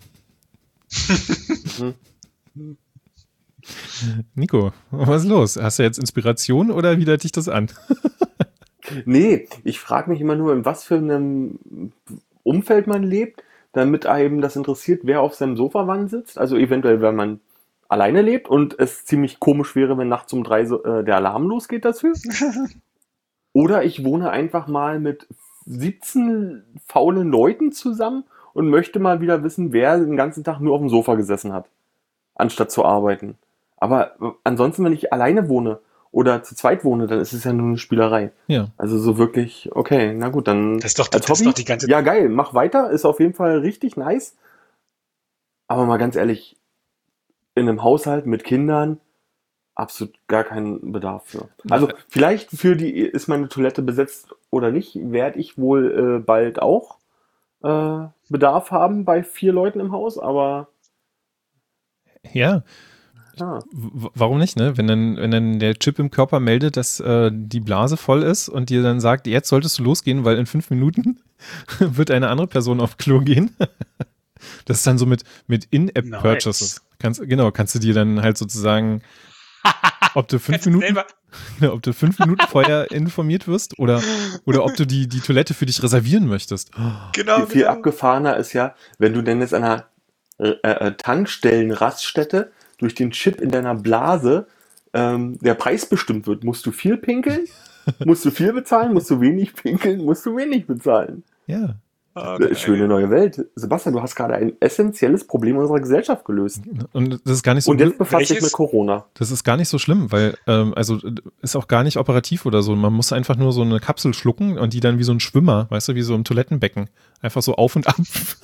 Mhm. Nico, was ist los? Hast du jetzt Inspiration oder widert dich das an? Nee, ich frage mich immer nur, in was für einem Umfeld man lebt, damit einem das interessiert, wer auf seinem Sofa wann sitzt. Also eventuell, wenn man alleine lebt und es ziemlich komisch wäre, wenn nachts um drei so, äh, der Alarm losgeht dafür. Oder ich wohne einfach mal mit siebzehn faulen Leuten zusammen und möchte mal wieder wissen, wer den ganzen Tag nur auf dem Sofa gesessen hat, anstatt zu arbeiten. Aber äh, ansonsten, wenn ich alleine wohne oder zu zweit wohne, dann ist es ja nur eine Spielerei. Ja. Also so wirklich, okay, na gut, dann Das ist doch, als das ist Hobby, doch die ganze ja geil, mach weiter, ist auf jeden Fall richtig nice. Aber mal ganz ehrlich, in einem Haushalt mit Kindern absolut gar keinen Bedarf für. Also vielleicht für die, ist meine Toilette besetzt oder nicht, werde ich wohl äh, bald auch äh, Bedarf haben bei vier Leuten im Haus, aber Ja, ja. w- warum nicht, ne? Wenn dann, wenn dann der Chip im Körper meldet, dass äh, die Blase voll ist und dir dann sagt, jetzt solltest du losgehen, weil in fünf Minuten wird eine andere Person auf Klo gehen. Das ist dann so mit, mit In-App-Purchases. Kannst, genau, kannst du dir dann halt sozusagen, ob du fünf Kannst du Minuten, selber- ob du fünf Minuten vorher informiert wirst oder, oder ob du die, die Toilette für dich reservieren möchtest. Genau, Viel genau. abgefahrener ist ja, wenn du denn jetzt an einer äh, äh, Tankstellenraststätte durch den Chip in deiner Blase ähm, der Preis bestimmt wird. Musst du viel pinkeln? Musst du viel bezahlen? Musst du wenig pinkeln? Musst du wenig bezahlen? Ja. Ah, Äh, Schöne neue Welt. Sebastian, du hast gerade ein essentielles Problem unserer Gesellschaft gelöst. Und das ist gar nicht so Und jetzt befasst dich welches? mit Corona. Das ist gar nicht so schlimm, weil, ähm, also ist auch gar nicht operativ oder so. Man muss einfach nur so eine Kapsel schlucken und die dann wie so ein Schwimmer, weißt du, wie so im Toilettenbecken, einfach so auf und ab.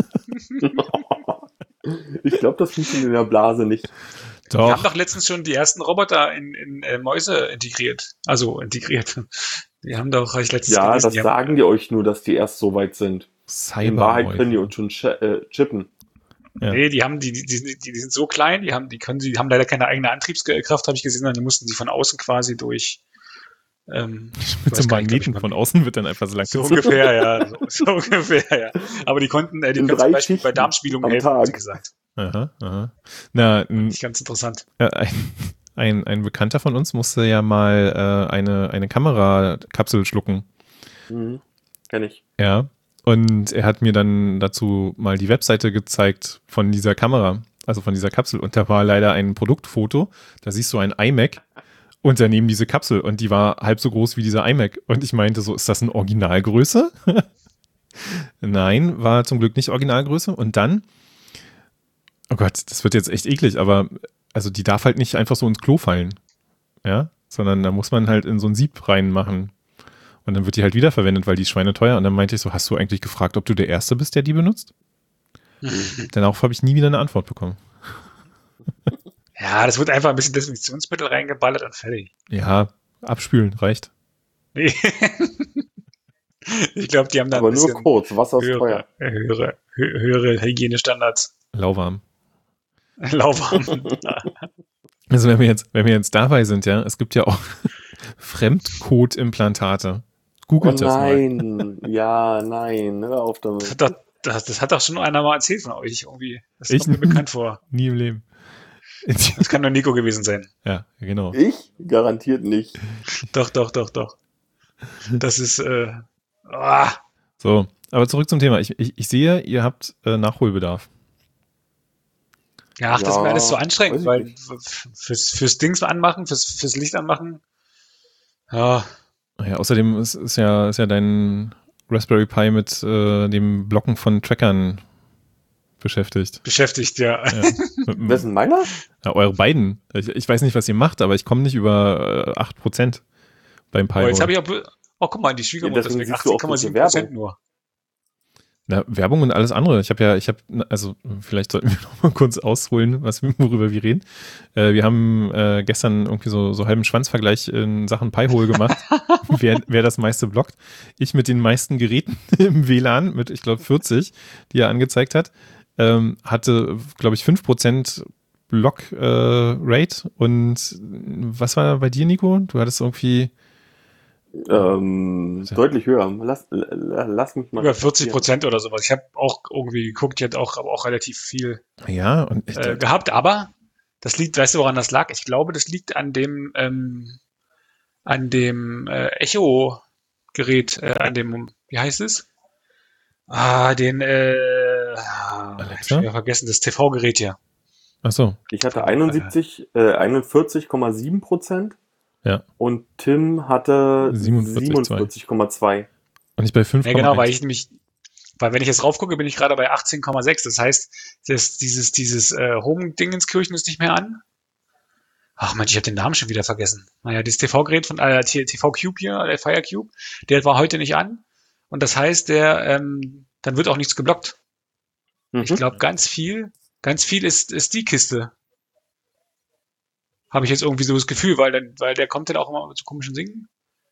Ich glaube, das funktioniert in der Blase nicht. Wir haben Doch, doch letztens schon die ersten Roboter in, in äh, Mäuse integriert. Also integriert. Die haben doch, hab ich letztens Ja, gelesen, das die haben- sagen die euch nur, dass die erst so weit sind. In Wahrheit können die Cybermäuse. uns schon chi- äh, chippen. Ja. Nee, die haben, die, die, die, die sind so klein, die haben, die können, die haben leider keine eigene Antriebskraft, habe ich gesehen, sondern die mussten sie von außen quasi durch, ähm, Mit so einem weiß gar nicht, Magneten glaub ich, von außen wird dann einfach so lang so gezogen. ungefähr, ja, so, so ungefähr, ja. Aber die konnten, äh, die In können zum drei Beispiel bei Schichten Darmspiegelungen am helfen, haben sie Tag. gesagt. Aha, aha. Na, n- Nicht ganz interessant. äh, ein, ein, ein Bekannter von uns musste ja mal äh, eine, eine Kamerakapsel schlucken. Mhm. Kenn ich. Ja. Und er hat mir dann dazu mal die Webseite gezeigt von dieser Kamera, also von dieser Kapsel. Und da war leider ein Produktfoto. Da siehst du ein iMac und daneben diese Kapsel. Und die war halb so groß wie dieser iMac. Und ich meinte so, ist das eine Originalgröße? Nein, war zum Glück nicht Originalgröße. Und dann, oh Gott, das wird jetzt echt eklig, aber also die darf halt nicht einfach so ins Klo fallen. Ja, sondern da muss man halt in so ein Sieb reinmachen. Und dann wird die halt wiederverwendet, weil die ist schweineteuer. Und dann meinte ich so, hast du eigentlich gefragt, ob du der Erste bist, der die benutzt? Darauf habe ich nie wieder eine Antwort bekommen. Ja, das wird einfach ein bisschen Desinfektionsmittel reingeballert und fertig. Ja, abspülen reicht. Nee. Ich glaube, die haben da Aber ein nur bisschen kurz, Wasser ist höhere, teuer. höhere, hö- höhere Hygienestandards. Lauwarm. Lauwarm. Also wenn wir jetzt, wenn wir jetzt dabei sind, ja, es gibt ja auch Fremdcode-Implantate. Oh Googelt das mal. nein, ja, nein, hör auf Das damit. hat, doch, das, das hat doch schon einer mal erzählt von euch irgendwie. Das Ich kommt mir nie. bekannt vor. Nie im Leben. Das kann nur Nico gewesen sein. Ja, genau. Ich? Garantiert nicht. Doch, doch, doch, doch. Das ist, äh, ah, So, aber zurück zum Thema. Ich, ich, ich sehe, ihr habt äh, Nachholbedarf. ja, ach, das ist mir Ja, alles so weiß anstrengend, ich weil nicht. f- fürs, fürs Dings anmachen, fürs, fürs Licht anmachen, ja, Ja, außerdem ist, ist, ja, ist ja dein Raspberry Pi mit äh, dem Blocken von Trackern beschäftigt. beschäftigt, ja. Ja. Mit dem- Wessen meiner? ja, eure beiden. Ich, ich weiß nicht, was ihr macht, aber ich komme nicht über äh, acht Prozent beim Pi. Oh, jetzt Roll. habe ich auch, oh, guck mal, die Schwiegermutter Ja, deswegen ist weg, siehst du auch achtzehn Komma sieben diese Prozent Werbung. nur. Na, Werbung und alles andere. Ich habe ja, ich habe, also vielleicht sollten wir noch mal kurz ausholen, was, worüber wir reden. Äh, wir haben äh, gestern irgendwie so, so halben Schwanzvergleich in Sachen Pi-Hole gemacht, wer, wer das meiste blockt. Ich mit den meisten Geräten im W L A N, mit ich glaube vierzig, die er angezeigt hat, ähm, hatte, glaube ich, fünf Prozent Block-Rate. Äh, und was war bei dir, Nico? Du hattest irgendwie Ähm, Ja. deutlich höher. Lass, l- l- lass mich mal. Über vierzig Prozent oder sowas. Ich habe auch irgendwie geguckt, die hat auch, aber auch relativ viel ja, und ich, äh, gehabt, aber das liegt, weißt du, woran das lag? Ich glaube, das liegt an dem, ähm, an dem äh, Echo-Gerät, äh, an dem, wie heißt es? Ah, den, äh, ah, Alexa? ich hab vergessen, das T V-Gerät hier. ach so, Ich hatte einundsiebzig, äh, einundvierzig Komma sieben Prozent ja. und Tim hatte siebenundvierzig Komma zwei. siebenundvierzig Komma zwei. Und ich bei fünf Ja, genau, weil ich nämlich, weil wenn ich jetzt raufgucke, bin ich gerade bei achtzehn Komma sechs. Das heißt, das, dieses, dieses äh, Home-Dingenskirchen ist nicht mehr an. Ach Mensch, ich habe den Namen schon wieder vergessen. Naja, das T V-Gerät von äh, T V-Cube hier, der Fire Cube, der war heute nicht an. Und das heißt, der, ähm, dann wird auch nichts geblockt. Mhm. Ich glaube, ganz viel, ganz viel ist, ist die Kiste. Habe ich jetzt irgendwie so das Gefühl, weil, dann, weil der kommt dann auch immer mit so komischen Singen.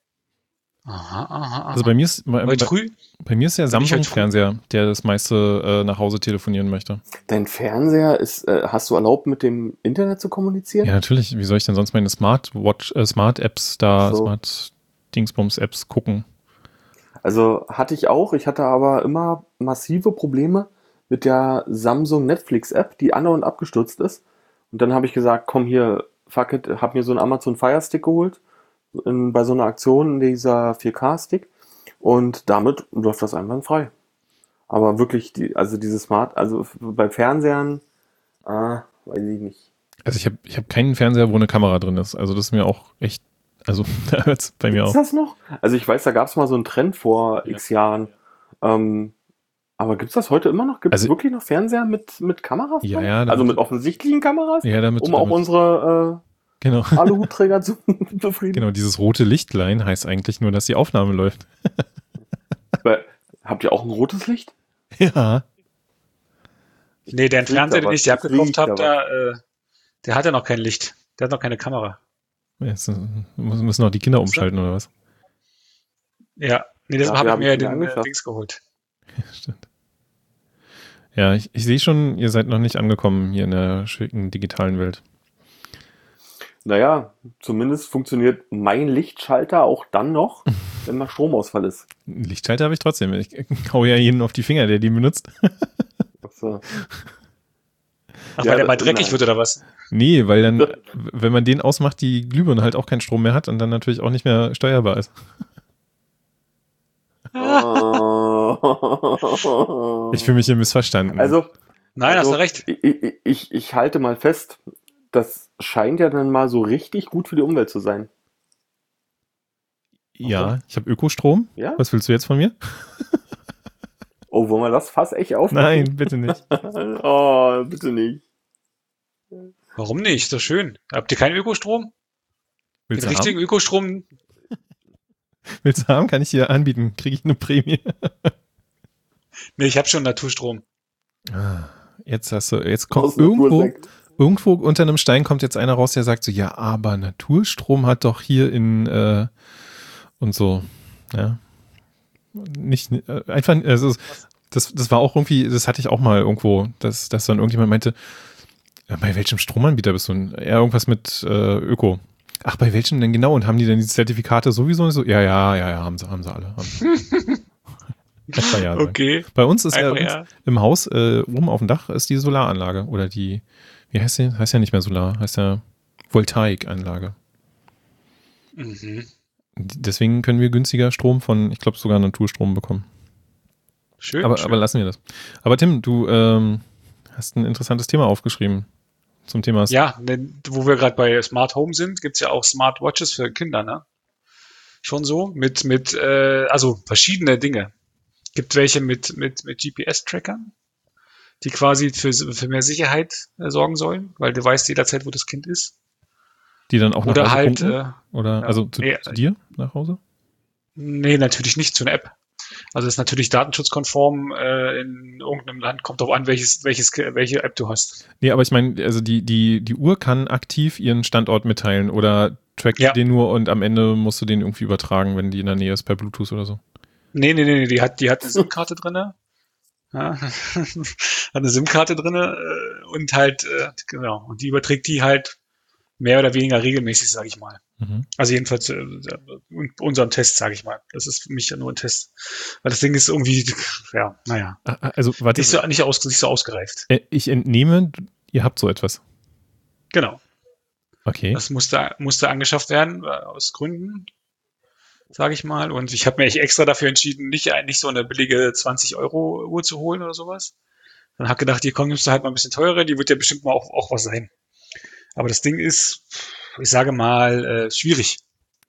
Aha, aha, aha. Also bei mir ist, bei, Heute bei, früh? bei mir ist der Bin ich heute früh? Samsung-Fernseher, der das meiste äh, nach Hause telefonieren möchte. Dein Fernseher ist, äh, hast du erlaubt, mit dem Internet zu kommunizieren? Ja, natürlich. Wie soll ich denn sonst meine Smartwatch, äh, Smart-Apps da, So. Smart-Dingsbums-Apps gucken? Also hatte ich auch. Ich hatte aber immer massive Probleme mit der Samsung Netflix App, die andauernd abgestürzt ist. Und dann habe ich gesagt, komm hier, fuck it, hab mir so einen Amazon Fire Stick geholt. In, bei so einer Aktion, dieser vier K Stick. Und damit läuft das einwandfrei. Aber wirklich, die, also diese Smart, also bei Fernsehern, ah, weiß ich nicht. Also ich habe ich hab keinen Fernseher, wo eine Kamera drin ist. Also das ist mir auch echt, also da hört es bei mir Ist auf. das noch? Also ich weiß, da gab es mal so einen Trend vor Ja. x Jahren. Ähm, aber gibt es das heute immer noch? Gibt es Also- wirklich noch Fernseher mit, mit Kameras? Ja, dran? ja, damit- Also mit offensichtlichen Kameras? Ja, damit, um auch damit unsere genau, äh, Aluhutträger zu befriedigen? genau, dieses rote Lichtlein heißt eigentlich nur, dass die Aufnahme läuft. Weil, habt ihr auch ein rotes Licht? Ja. Nee, der Riecht Fernseher, aber- den ich dir das abgekauft riecht habe, aber. da, äh, der hat ja noch kein Licht. Der hat noch keine Kamera. Jetzt äh, müssen auch die Kinder umschalten oder was? Ja, nee, deshalb Dafür habe ich hab mir ich ja ihn den äh, angeschafft. Dings geholt. Stimmt. Ja, ich, ich sehe schon, ihr seid noch nicht angekommen hier in der schicken digitalen Welt. Naja, zumindest funktioniert mein Lichtschalter auch dann noch, wenn mal Stromausfall ist. Einen Lichtschalter habe ich trotzdem. Ich hau ja jeden auf die Finger, der die benutzt. Ach so. Ach, Ja, weil der mal das- dreckig nein. wird oder was? Nee, weil dann, wenn man den ausmacht, die Glühbirne halt auch keinen Strom mehr hat und dann natürlich auch nicht mehr steuerbar ist. Ich fühle mich hier missverstanden. Also, Nein, also hast du recht. Ich, ich, ich, ich halte mal fest, das scheint ja dann mal so richtig gut für die Umwelt zu sein. ja, ich habe Ökostrom. Ja? Was willst du jetzt von mir? Oh, wollen wir das Fass echt aufmachen? Nein, bitte nicht. Oh, bitte nicht. Warum nicht? Ist doch schön. Habt ihr keinen Ökostrom? Willst Den du haben? richtigen Ökostrom? Willst du haben? Kann ich dir anbieten. Kriege ich eine Prämie. Nee, ich habe schon Naturstrom. Jetzt hast du, jetzt kommt Aus Natur irgendwo, Sekt. irgendwo unter einem Stein kommt jetzt einer raus, der sagt so, ja, aber Naturstrom hat doch hier in äh, und so, ja. Nicht, äh, einfach, also das, das war auch irgendwie, das hatte ich auch mal irgendwo, dass, dass dann irgendjemand meinte, ja, bei welchem Stromanbieter bist du denn? Ja, irgendwas mit äh, Öko. Ach, bei welchem denn genau? Und haben die dann diese Zertifikate sowieso nicht so? Ja, ja, ja, ja, haben sie, haben sie alle. Haben sie. Das war ja sagen. Okay. Bei uns ist ja, Einfach, uns ja. im Haus, äh, oben auf dem Dach ist die Solaranlage oder die, wie heißt die? Heißt ja nicht mehr Solar, heißt ja Voltaikanlage. Mhm. Deswegen können wir günstiger Strom von, ich glaube, sogar Naturstrom bekommen. Schön. Aber, schön. aber lassen wir das. Aber Tim, du ähm, hast ein interessantes Thema aufgeschrieben zum Thema. Ja, denn, wo wir gerade bei Smart Home sind, gibt's ja auch Smart Watches für Kinder, ne? Schon so? Mit, mit, äh, also verschiedene Dinge. Gibt welche mit, mit, mit G P S-Trackern, die quasi für, für mehr Sicherheit äh, sorgen sollen, weil du weißt jederzeit, wo das Kind ist. Die dann auch nach Oder Hause halt, funken? äh, Oder ja, also zu, nee, zu dir nach Hause? nee, natürlich nicht zu einer App. Also ist natürlich datenschutzkonform äh, in irgendeinem Land, kommt drauf an, welches, welches, welche App du hast. Nee, aber ich meine, also die, die, die Uhr kann aktiv ihren Standort mitteilen oder trackt Ja. den nur und am Ende musst du den irgendwie übertragen, wenn die in der Nähe ist per Bluetooth oder so. Nee, nee, nee, nee, die hat, die hat eine SIM-Karte drinne. Ja, hat eine SIM-Karte drinne äh, und halt, äh, genau, und die überträgt die halt mehr oder weniger regelmäßig, sage ich mal. Mhm. Also jedenfalls äh, unserem Test, sage ich mal. Das ist für mich ja nur ein Test. Weil das Ding ist irgendwie, ja, naja, Ah, Also, warte, nicht so, nicht, aus, nicht so ausgereift. äh, ich entnehme, ihr habt so etwas. Genau. Okay. Das musste, musste angeschafft werden, äh, aus Gründen, sage ich mal. Und ich habe mir echt extra dafür entschieden, nicht, nicht so eine billige zwanzig Euro Uhr zu holen oder sowas. Dann habe gedacht, die komm, nimmst du halt mal ein bisschen teurer, die wird ja bestimmt mal auch, auch was sein. Aber das Ding ist, ich sage mal, äh, schwierig.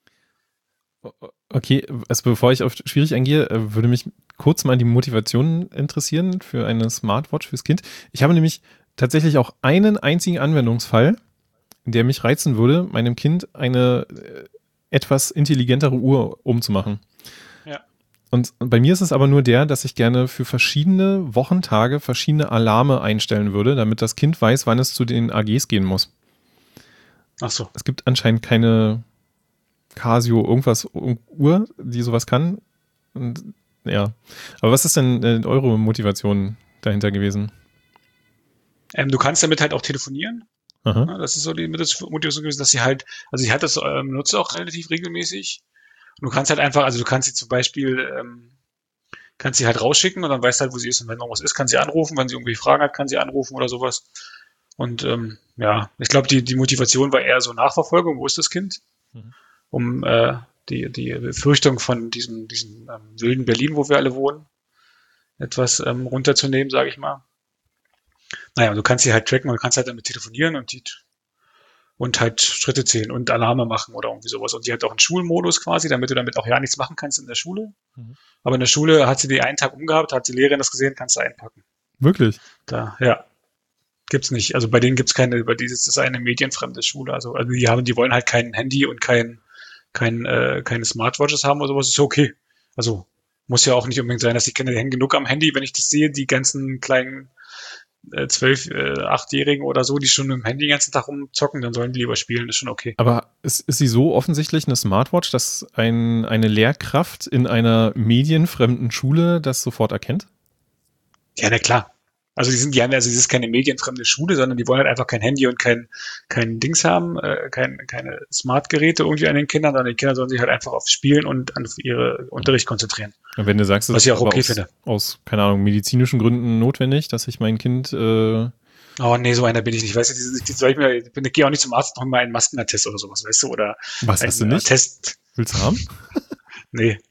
Okay, also bevor ich auf schwierig eingehe, äh, würde mich kurz mal die Motivation interessieren für eine Smartwatch fürs Kind. Ich habe nämlich tatsächlich auch einen einzigen Anwendungsfall, der mich reizen würde, meinem Kind eine äh, etwas intelligentere Uhr umzumachen. Ja. Und bei mir ist es aber nur der, dass ich gerne für verschiedene Wochentage verschiedene Alarme einstellen würde, damit das Kind weiß, wann es zu den A Gs gehen muss. Ach so. Es gibt anscheinend keine Casio irgendwas Uhr, die sowas kann. Und, ja. Aber was ist denn äh, eure Motivation dahinter gewesen? Ähm, du kannst damit halt auch telefonieren. Aha. Ja, das ist so die Motivation gewesen, dass sie halt, also sie hat das, ähm, nutzt auch relativ regelmäßig. Und du kannst halt einfach, also du kannst sie zum Beispiel, ähm, kannst sie halt rausschicken und dann weißt halt, wo sie ist. Und wenn irgendwas ist, kann sie anrufen. Wenn sie irgendwie Fragen hat, kann sie anrufen oder sowas. Und ähm, ja, ich glaube, die, die Motivation war eher so Nachverfolgung. Wo ist das Kind? Mhm. Um äh, die, die Befürchtung von diesem, diesem ähm, wilden Berlin, wo wir alle wohnen, etwas ähm, runterzunehmen, sage ich mal. Naja, du kannst sie halt tracken und du kannst halt damit telefonieren und die und halt Schritte zählen und Alarme machen oder irgendwie sowas. Und die hat auch einen Schulmodus quasi, damit du damit auch ja nichts machen kannst in der Schule. Mhm. Aber in der Schule hat sie die einen Tag umgehabt, hat die Lehrerin das gesehen, kannst du einpacken. Wirklich? Da, ja. Gibt's nicht. Also bei denen gibt's keine, bei dieses, das ist eine medienfremde Schule. Also, also die haben, die wollen halt kein Handy und kein, kein, äh, keine Smartwatches haben oder sowas, ist okay. Also muss ja auch nicht unbedingt sein, dass die Kinder, die hängen genug am Handy, wenn ich das sehe, die ganzen kleinen äh, zwölf, äh, achtjährigen oder so, die schon mit dem Handy den ganzen Tag rumzocken, dann sollen die lieber spielen, ist schon okay. Aber ist, ist sie so offensichtlich eine Smartwatch, dass ein, eine Lehrkraft in einer medienfremden Schule das sofort erkennt? Ja, na klar. Also die sind, die haben also, das ist keine medienfremde Schule, sondern die wollen halt einfach kein Handy und kein, kein Dings haben, äh, kein, keine Smart-Geräte irgendwie an den Kindern, sondern die Kinder sollen sich halt einfach auf Spielen und an ihre Unterricht konzentrieren. Und wenn du sagst, das Was ich auch aber okay aus, finde. aus, keine Ahnung, medizinischen Gründen notwendig, dass ich mein Kind, äh, Oh nee, so einer bin ich nicht. Weißt du, die, die soll ich mir, ich bin, ich gehe auch nicht zum Arzt noch mal einen Maskenattest oder sowas, weißt du, oder was hast du nicht? Test. Willst du haben? Nee.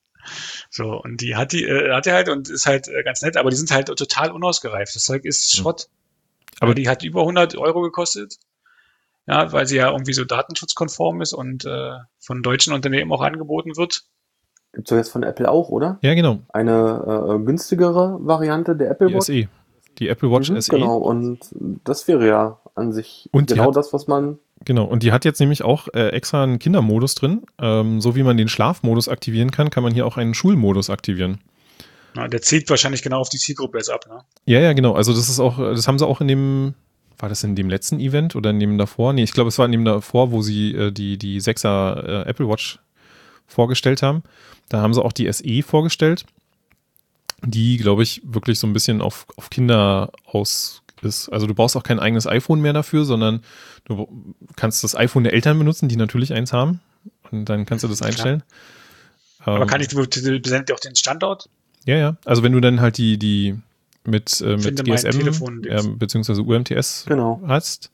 So, und die hat die, äh, hat die halt und ist halt äh, ganz nett, aber die sind halt total unausgereift. Das Zeug ist Schrott. Aber Aber die hat über hundert Euro gekostet. Ja, weil sie ja irgendwie so datenschutzkonform ist und äh, von deutschen Unternehmen auch angeboten wird. Gibt's doch jetzt von Apple auch, oder? Ja, genau. Eine äh, günstigere Variante der Apple Die Watch. S E. Die Apple Watch Mhm, S E. Genau, und das wäre ja an sich Und die genau hat- das, was man. Genau, und die hat jetzt nämlich auch äh, extra einen Kindermodus drin. Ähm, so wie man den Schlafmodus aktivieren kann, kann man hier auch einen Schulmodus aktivieren. Ja, der zielt wahrscheinlich genau auf die Zielgruppe jetzt ab, ne? Ja, ja, genau. Also das ist auch, das haben sie auch in dem, war das in dem letzten Event oder in dem davor? Nee, ich glaube, es war in dem davor, wo sie äh, die, die sechser äh, Apple Watch vorgestellt haben. Da haben sie auch die S E vorgestellt, die, glaube ich, wirklich so ein bisschen auf, auf Kinder aus ist. Also du brauchst auch kein eigenes iPhone mehr dafür, sondern du kannst das iPhone der Eltern benutzen, die natürlich eins haben. Und dann kannst du das einstellen. Aber Ähm, kann ich, besendet ihr auch den Standort? Ja, ja. Also wenn du dann halt die, die mit, äh, mit Finde G S mein M Telefon- äh, beziehungsweise U M T S Genau. hast,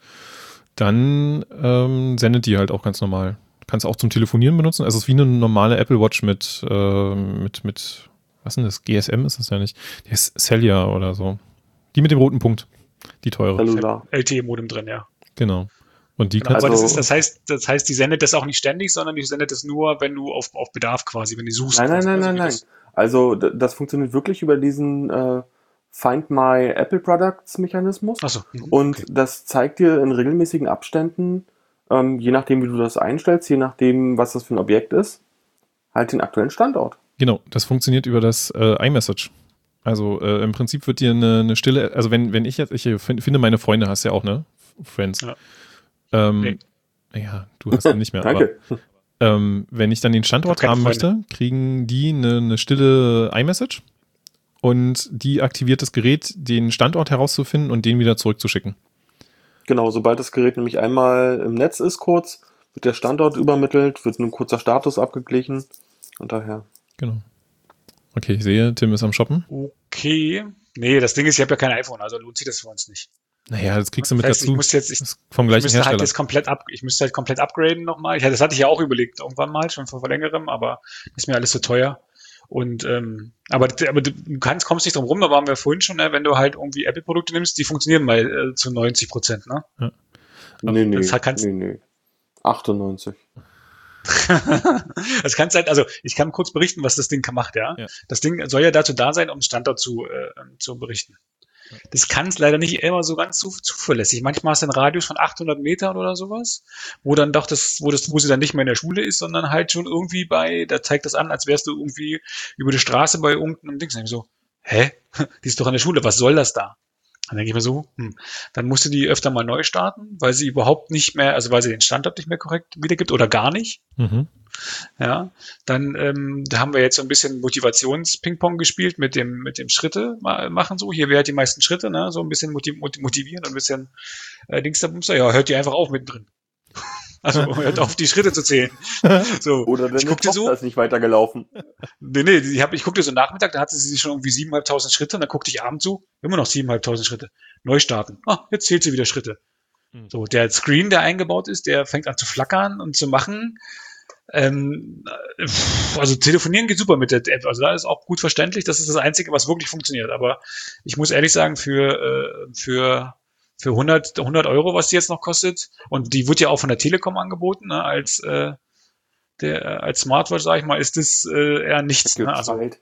dann ähm, sendet die halt auch ganz normal. Kannst auch zum Telefonieren benutzen. Also es ist wie eine normale Apple Watch mit, äh, mit, mit, was ist denn das? G S M ist das ja nicht. Die ist Celia oder so. Die mit dem roten Punkt. Die teure. Cellular. L T E-Modem drin, ja. Genau. Und die Genau, kannst aber das, Also- ist, das heißt, das heißt, die sendet das auch nicht ständig, sondern die sendet das nur, wenn du auf, auf Bedarf quasi, wenn die suchst. Nein, nein, quasi. nein, Also nein, wie nein. das- Also d- das funktioniert wirklich über diesen äh, Find My Apple Products Mechanismus. Achso. Mhm. Und das zeigt dir in regelmäßigen Abständen, ähm, je nachdem, wie du das einstellst, je nachdem, was das für ein Objekt ist, halt den aktuellen Standort. Genau, das funktioniert über das äh, iMessage. Also äh, im Prinzip wird dir eine, eine Stille, also wenn, wenn ich jetzt, ich find, finde meine Freunde, hast ja auch, ne? Friends. Ja. Ähm, Nee. Ja, du hast dann nicht mehr. aber, Danke. ähm, wenn ich dann den Standort Ich hab haben keine Freunde. möchte, kriegen die eine, eine stille iMessage und die aktiviert das Gerät, den Standort herauszufinden und den wieder zurückzuschicken. Genau, sobald das Gerät nämlich einmal im Netz ist kurz, wird der Standort übermittelt, wird ein kurzer Status abgeglichen und daher. Genau. Okay, ich sehe, Tim ist am Shoppen. Okay. Nee, das Ding ist, ich habe ja kein iPhone, also lohnt sich das für uns nicht. Naja, das kriegst du mit Das heißt, dazu. ich muss jetzt, ich, Das ist vom ich gleichen müsste halt Hersteller. jetzt komplett ab, ich müsste halt komplett upgraden nochmal. Ich, das hatte ich ja auch überlegt, irgendwann mal, schon vor längerem, aber ist mir alles zu teuer. Und ähm, aber, aber du kannst, kommst nicht drum rum, da waren wir vorhin schon, ne, wenn du halt irgendwie Apple-Produkte nimmst, die funktionieren mal äh, zu neunzig Prozent, ne? Nee, nee, das kannst- nee, nee. achtundneunzig. Das kannst halt, also ich kann kurz berichten, was das Ding macht, ja. Ja. Das Ding soll ja dazu da sein, um Standort zu, äh, zu berichten. Das kann es leider nicht immer so ganz zu, zuverlässig. Manchmal hast du einen Radius von achthundert Metern oder sowas, wo dann doch das, wo das, wo sie dann nicht mehr in der Schule ist, sondern halt schon irgendwie bei, da zeigt das an, als wärst du irgendwie über die Straße bei irgendeinem Ding. Dann denk ich so, hä? Die ist doch in der Schule, was soll das da? Dann denke ich mir so, hm, dann musst du die öfter mal neu starten, weil sie überhaupt nicht mehr, also weil sie den Standort nicht mehr korrekt wiedergibt oder gar nicht. Mhm. Ja, dann ähm, da haben wir jetzt so ein bisschen Motivations-Ping-Pong gespielt mit dem mit dem Schritte ma- machen so. Hier wer hat die meisten Schritte, ne? So ein bisschen motiv motivieren und ein bisschen äh, Dings da Bumster. Ja, hört ihr einfach auf mittendrin. Also hört auf, die Schritte zu zählen. So, Oder ich deine guckte so, Tochter ist nicht weitergelaufen. nee, nee, ich, hab, ich guckte so Nachmittag, da hatte sie schon irgendwie siebeneinhalbtausend Schritte und dann guckte ich abends so, immer noch siebeneinhalbtausend Schritte. Neu starten. Ah, jetzt zählt sie wieder Schritte. Mhm. So, der Screen, der eingebaut ist, der fängt an zu flackern und zu machen. Ähm, also telefonieren geht super mit der App. Also da ist auch gut verständlich. Das ist das Einzige, was wirklich funktioniert. Aber ich muss ehrlich sagen, für, äh, für, für hundert, hundert Euro, was die jetzt noch kostet, und die wird ja auch von der Telekom angeboten, ne, als, äh, der, äh, als Smartwatch, sag ich mal, ist das äh, eher nichts. Ne? Also, Gezahlt.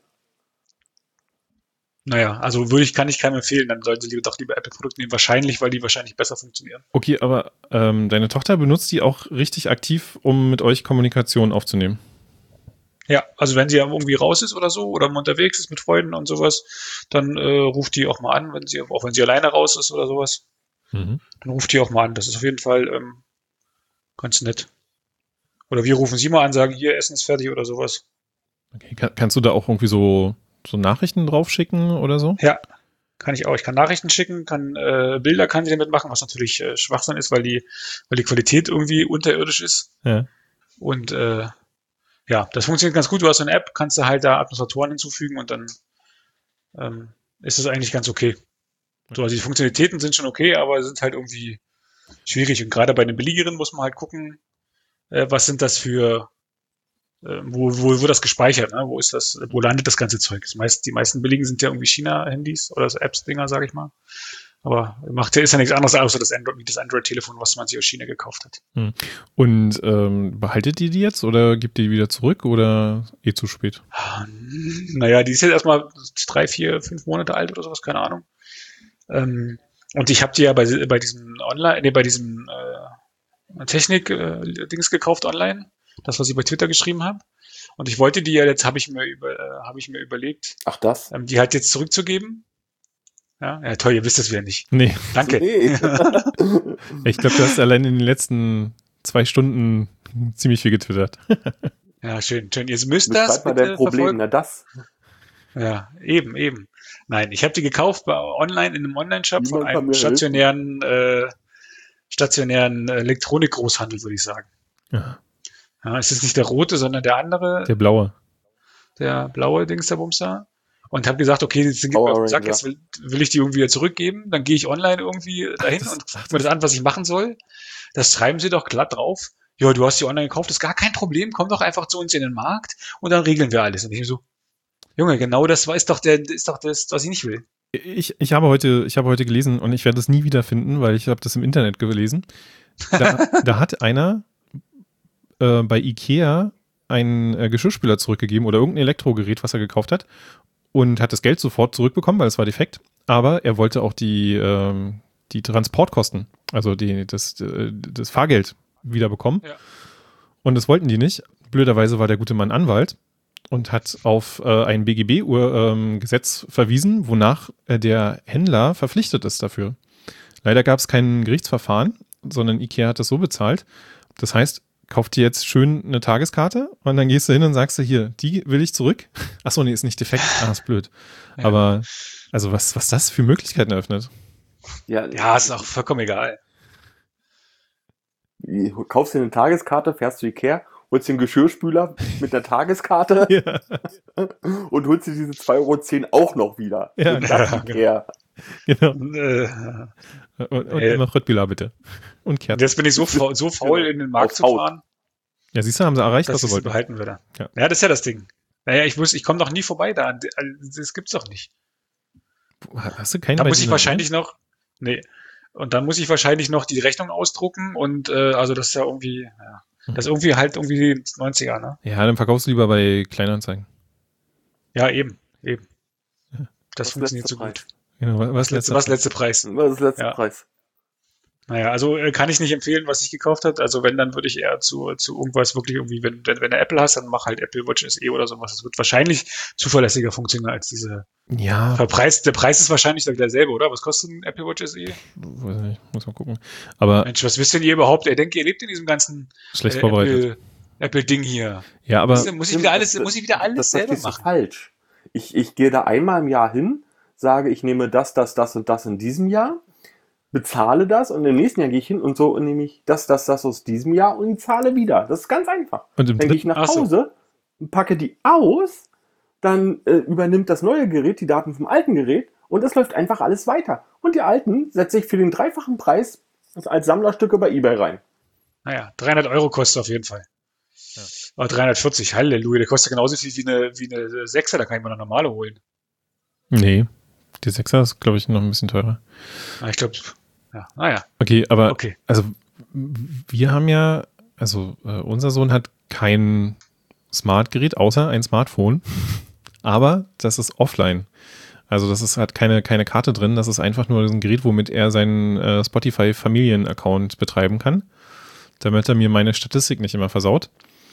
naja, also würde ich, kann ich keinem empfehlen. Dann sollten sie lieber, doch lieber Apple-Produkte nehmen. Wahrscheinlich, weil die wahrscheinlich besser funktionieren. Okay, aber ähm, deine Tochter benutzt die auch richtig aktiv, um mit euch Kommunikation aufzunehmen? Ja, also wenn sie ja irgendwie raus ist oder so oder mal unterwegs ist mit Freunden und sowas, dann äh, ruft die auch mal an, wenn sie, auch wenn sie alleine raus ist oder sowas, Mhm. dann ruft die auch mal an. Das ist auf jeden Fall ähm, ganz nett. Oder wir rufen sie mal an, sagen, hier, Essen ist fertig oder sowas. Okay. Kann, kannst du da auch irgendwie so, so Nachrichten draufschicken oder so? Ja, Kann ich auch. Ich kann Nachrichten schicken, kann äh, Bilder kann sie damit machen, was natürlich äh, Schwachsinn ist, weil die, weil die Qualität irgendwie unterirdisch ist. Ja. Und äh, ja, das funktioniert ganz gut. Du hast so eine App, kannst du halt da Administratoren hinzufügen und dann ähm, ist es eigentlich ganz okay. So, also die Funktionalitäten sind schon okay, aber sind halt irgendwie schwierig. Und gerade bei den billigeren muss man halt gucken, äh, was sind das für, äh, wo, wo wird das gespeichert, ne? Wo ist das, wo landet das ganze Zeug? Das meist, die meisten billigen sind ja irgendwie China-Handys oder so Apps-Dinger, sage ich mal. Aber macht ja, ist ja nichts anderes außer das Android, wie das Android-Telefon, was man sich aus China gekauft hat. Hm. Und ähm, behaltet ihr die jetzt oder gibt ihr die wieder zurück oder eh zu spät? Naja, die ist jetzt erstmal drei, vier, fünf Monate alt oder sowas, keine Ahnung. Ähm, und ich habe die ja bei, bei diesem Online, nee, bei diesem äh, Technik-Dings äh, gekauft online, das, was ich bei Twitter geschrieben habe. Und ich wollte die ja, jetzt habe ich mir über, äh, habe ich mir überlegt, Ach das? ähm, die halt jetzt zurückzugeben. Ja, ja, toll, ihr wisst es wieder nicht. Nee. Danke. Nee. Ich glaube, du hast allein in den letzten zwei Stunden ziemlich viel getwittert. Ja, schön, schön. Ihr müsst Beschreib das mal bitte dein Problem, verfolgen. na das. Ja, eben, eben. Nein, ich habe die gekauft bei online in einem Online-Shop von Niemand kann einem mir stationären, äh, stationären Elektronikgroßhandel, würde ich sagen. Ja, Ja, es ist nicht der rote, sondern der andere, der blaue. der blaue Dings der Bumster. Und habe gesagt, okay, jetzt geht mir Power auf den Sack, Ranger. jetzt will, will ich die irgendwie wieder zurückgeben. Dann gehe ich online irgendwie dahin das- und gucke mir das an, was ich machen soll. Das schreiben sie doch glatt drauf. Ja, du hast die online gekauft, ist gar kein Problem. Komm doch einfach zu uns in den Markt und dann regeln wir alles. Und ich so, Junge, genau das war- ist doch der, ist doch das, was ich nicht will. Ich, ich habe heute, ich habe heute gelesen und ich werde es nie wieder finden, weil ich habe das im Internet gelesen. Da, da hat einer äh, bei Ikea einen äh, Geschirrspüler zurückgegeben oder irgendein Elektrogerät, was er gekauft hat und hat das Geld sofort zurückbekommen, weil es war defekt. Aber er wollte auch die, ähm, die Transportkosten, also die, das, äh, das Fahrgeld wiederbekommen. Ja. Und das wollten die nicht. Blöderweise war der gute Mann Anwalt und hat auf äh, ein B G B-Gesetz ähm, verwiesen, wonach äh, der Händler verpflichtet ist dafür. Leider gab es kein Gerichtsverfahren, sondern Ikea hat das so bezahlt. Das heißt, kauf dir jetzt schön eine Tageskarte und dann gehst du hin und sagst du, hier, die will ich zurück. Achso, nee, ist nicht defekt. Ah, ist blöd. Ja. Aber, also was, was das für Möglichkeiten eröffnet. Ja, Ja, ist auch vollkommen egal. Du kaufst dir eine Tageskarte, fährst zu Ikea, holst dir einen Geschirrspüler mit einer Tageskarte Ja, und holst dir diese zwei Euro zehn auch noch wieder. Ja. Und das Ikea. genau. Äh, Und, und Äh. noch Röttbühler bitte. Und und Kerzen. jetzt bin ich so, faul, so faul, in den Markt Auf zu Haut. fahren, Ja, siehst du, haben sie erreicht, dass was ich sie sie wollten. behalten würde. Ja. Ja. das ist ja das Ding. Naja, ich muss, ich komme doch nie vorbei da. Das gibt's doch nicht. Hast du keinen Da bei muss ich denen? wahrscheinlich noch, nee. Und dann muss ich wahrscheinlich noch die Rechnung ausdrucken und äh, also das ist ja irgendwie, ja, das ist irgendwie halt irgendwie neunziger, ne? Ja, dann verkaufst du lieber bei Kleinanzeigen. Ja, eben, eben. Ja. Das Was funktioniert letzter so gut. Preis? Genau, was, Was letzte, was letzte Preis? Was ist der letzte Ja. Preis? Naja, also äh, kann ich nicht empfehlen, was ich gekauft habe. Also wenn, dann würde ich eher zu, zu irgendwas wirklich irgendwie, wenn, wenn, wenn du Apple hast, dann mach halt Apple Watch S E oder sowas. Das wird wahrscheinlich zuverlässiger funktionieren als diese. Ja, Der Preis, der Preis ist wahrscheinlich derselbe, oder? Was kostet ein Apple Watch S E? weiß nicht, muss mal gucken. Aber Mensch, was wisst denn ihr überhaupt? Ich denke, ihr lebt in diesem ganzen schlecht äh, vorbereitet. Apple, Apple-Ding hier. Ja, aber Muss, muss ich wieder alles, muss ich wieder alles das selber verstehst du machen? falsch. Ich, ich gehe da einmal im Jahr hin, sage, ich nehme das, das, das und das in diesem Jahr, bezahle das und im nächsten Jahr gehe ich hin und so nehme ich das, das, das aus diesem Jahr und zahle wieder. Das ist ganz einfach. und im Dann gehe ich dritten, nach Ach so. Hause, packe die aus, dann äh, übernimmt das neue Gerät die Daten vom alten Gerät und es läuft einfach alles weiter. Und die alten setze ich für den dreifachen Preis als Sammlerstücke bei eBay rein. Naja, dreihundert Euro kostet auf jeden Fall. Ja. Aber dreihundertvierzig, Halleluja, der kostet genauso viel wie eine, wie eine Sechser, da kann ich mir eine normale holen. nee, die Sechser ist, glaube ich, noch ein bisschen teurer. Ah, ich glaube, ja, naja, Okay, aber okay. also wir haben ja, also äh, unser Sohn hat kein Smartgerät, außer ein Smartphone, aber das ist offline. Also das ist, hat keine, keine Karte drin, das ist einfach nur ein Gerät, womit er seinen äh, Spotify-Familien-Account betreiben kann, damit er mir meine Statistik nicht immer versaut.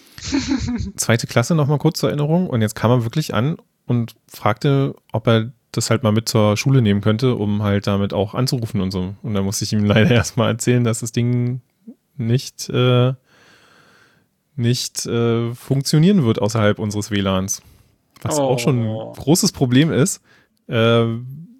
Zweite Klasse nochmal kurz zur Erinnerung und jetzt kam er wirklich an und fragte, ob er das halt mal mit zur Schule nehmen könnte, um halt damit auch anzurufen und so. Und da musste ich ihm leider erstmal erzählen, dass das Ding nicht, äh, nicht äh, funktionieren wird außerhalb unseres W L A Ns. Was Oh. auch schon ein großes Problem ist, äh,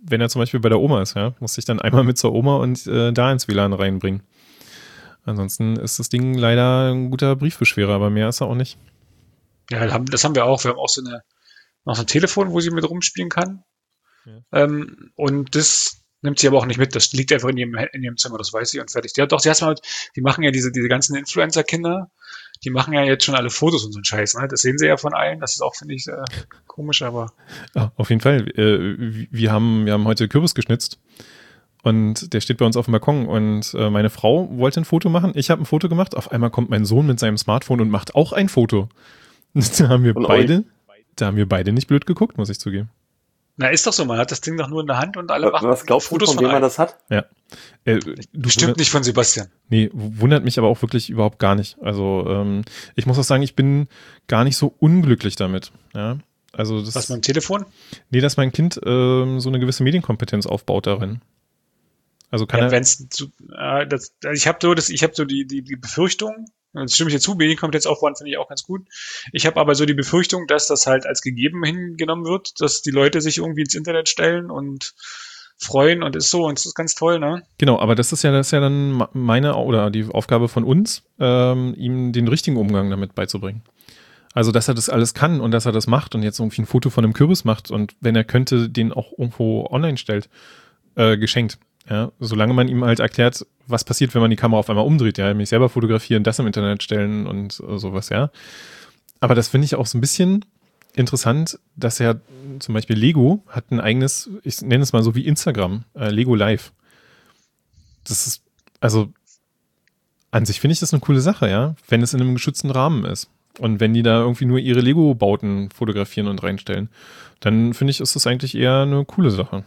wenn er zum Beispiel bei der Oma ist, ja, muss ich dann einmal mit zur Oma und äh, da ins W L A N reinbringen. Ansonsten ist das Ding leider ein guter Briefbeschwerer, aber mehr ist er auch nicht. Ja, das haben, das haben wir auch. Wir haben auch so eine, noch so ein Telefon, wo sie mit rumspielen kann. Ja. Ähm, und das nimmt sie aber auch nicht mit. Das liegt einfach in ihrem, in ihrem Zimmer, das weiß sie und fertig. Ja, doch, sie erstmal, die machen ja diese, diese ganzen Influencer-Kinder, die machen ja jetzt schon alle Fotos und so einen Scheiß, ne? Das sehen sie ja von allen. Das ist auch, finde ich, äh, komisch, aber. Ja, auf jeden Fall. Äh, wir haben, wir haben heute Kürbis geschnitzt. Und der steht bei uns auf dem Balkon und äh, meine Frau wollte ein Foto machen. Ich habe ein Foto gemacht. Auf einmal kommt mein Sohn mit seinem Smartphone und macht auch ein Foto. Da haben wir Und beide, euch? da haben wir beide nicht blöd geguckt, muss ich zugeben. Na, ist doch so, man hat das Ding doch nur in der Hand und alle machen Was glaubst du, Fotos von von wem man allen. das hat? Ja. Äh, du Bestimmt wundert, nicht von Sebastian. Nee, wundert mich aber auch wirklich überhaupt gar nicht. Also ähm, ich muss auch sagen, ich bin gar nicht so unglücklich damit. Ja. Also das, Was mit dem Telefon? Nee, dass mein Kind ähm, so eine gewisse Medienkompetenz aufbaut darin. Also kann Ja, er. wenn's zu, äh, das, also ich habe so das, ich habe so die, die, die Befürchtung, das stimme ich dir zu, Medienkompetenz aufbauen finde ich auch ganz gut. Ich habe aber so die Befürchtung, dass das halt als gegeben hingenommen wird, dass die Leute sich irgendwie ins Internet stellen und freuen und ist so und es ist ganz toll, ne? Genau, aber das ist ja, das ist ja dann meine oder die Aufgabe von uns, ähm, ihm den richtigen Umgang damit beizubringen. Also, dass er das alles kann und dass er das macht und jetzt irgendwie ein Foto von einem Kürbis macht und wenn er könnte, den auch irgendwo online stellt, äh, geschenkt. Ja, solange man ihm halt erklärt, was passiert, wenn man die Kamera auf einmal umdreht, ja, mich selber fotografieren, das im Internet stellen und äh, sowas, ja. Aber das finde ich auch so ein bisschen interessant, dass er zum Beispiel Lego hat ein eigenes, ich nenne es mal so wie Instagram, äh, Lego Live. Das ist, also an sich finde ich das eine coole Sache, ja, wenn es in einem geschützten Rahmen ist. Und wenn die da irgendwie nur ihre Lego-Bauten fotografieren und reinstellen, dann finde ich, ist das eigentlich eher eine coole Sache.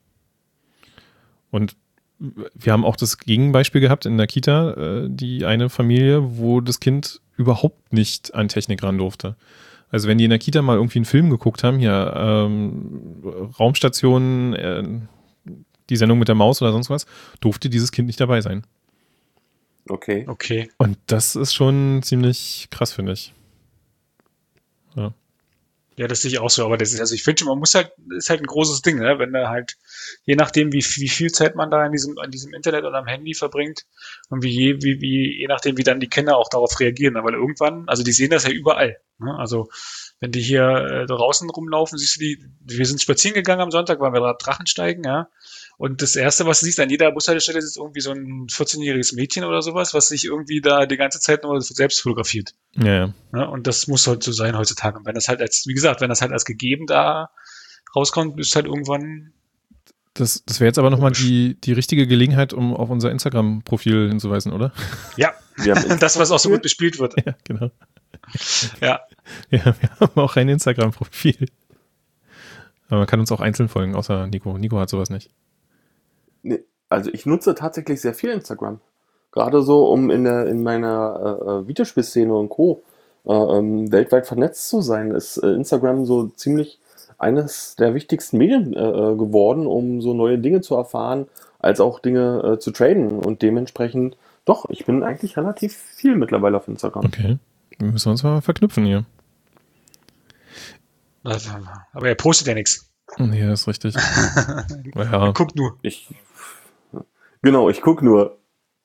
Und wir haben auch das Gegenbeispiel gehabt in der Kita, äh, die eine Familie, wo das Kind überhaupt nicht an Technik ran durfte. Also wenn die in der Kita mal irgendwie einen Film geguckt haben, hier ähm, Raumstation, äh, die Sendung mit der Maus oder sonst was, durfte dieses Kind nicht dabei sein. Okay. Okay. Und das ist schon ziemlich krass, finde ich. Ja. Ja, das sehe ich auch so, aber das ist, also ich finde schon, man muss halt, das ist halt ein großes Ding, ne? Wenn da halt, je nachdem, wie, wie viel Zeit man da in diesem, an diesem Internet oder am Handy verbringt und wie, je, wie, wie, je nachdem, wie dann die Kinder auch darauf reagieren, ne? Weil irgendwann, also die sehen das ja überall, ne? Also, wenn die hier äh, draußen rumlaufen, siehst du die, wir sind spazieren gegangen am Sonntag, waren wir da Drachen steigen, ja. Und das Erste, was du siehst, an jeder Bushaltestelle ist irgendwie so ein vierzehnjähriges Mädchen oder sowas, was sich irgendwie da die ganze Zeit nur selbst fotografiert. Ja, ja. Ja, und das muss halt so sein heutzutage. Und wenn das halt als, wie gesagt, wenn das halt als gegeben da rauskommt, ist halt irgendwann. Das, das wäre jetzt aber nochmal die, die richtige Gelegenheit, um auf unser Instagram-Profil hinzuweisen, oder? Ja, das, was auch so gut bespielt wird. Ja, genau. Ja. Ja, wir haben auch ein Instagram-Profil. Aber man kann uns auch einzeln folgen, außer Nico. Nico hat sowas nicht. Nee, also ich nutze tatsächlich sehr viel Instagram. Gerade so, um in der in meiner äh, Videospielszene und Co. Äh, ähm, weltweit vernetzt zu sein, ist äh, Instagram so ziemlich eines der wichtigsten Medien äh, geworden, um so neue Dinge zu erfahren, als auch Dinge äh, zu traden. Und dementsprechend, doch, ich bin eigentlich relativ viel mittlerweile auf Instagram. Okay, dann müssen wir uns mal verknüpfen hier. Aber er postet ja nichts. Nee, das ist richtig. Ja. Guckt nur. Ich, genau, ich guck nur.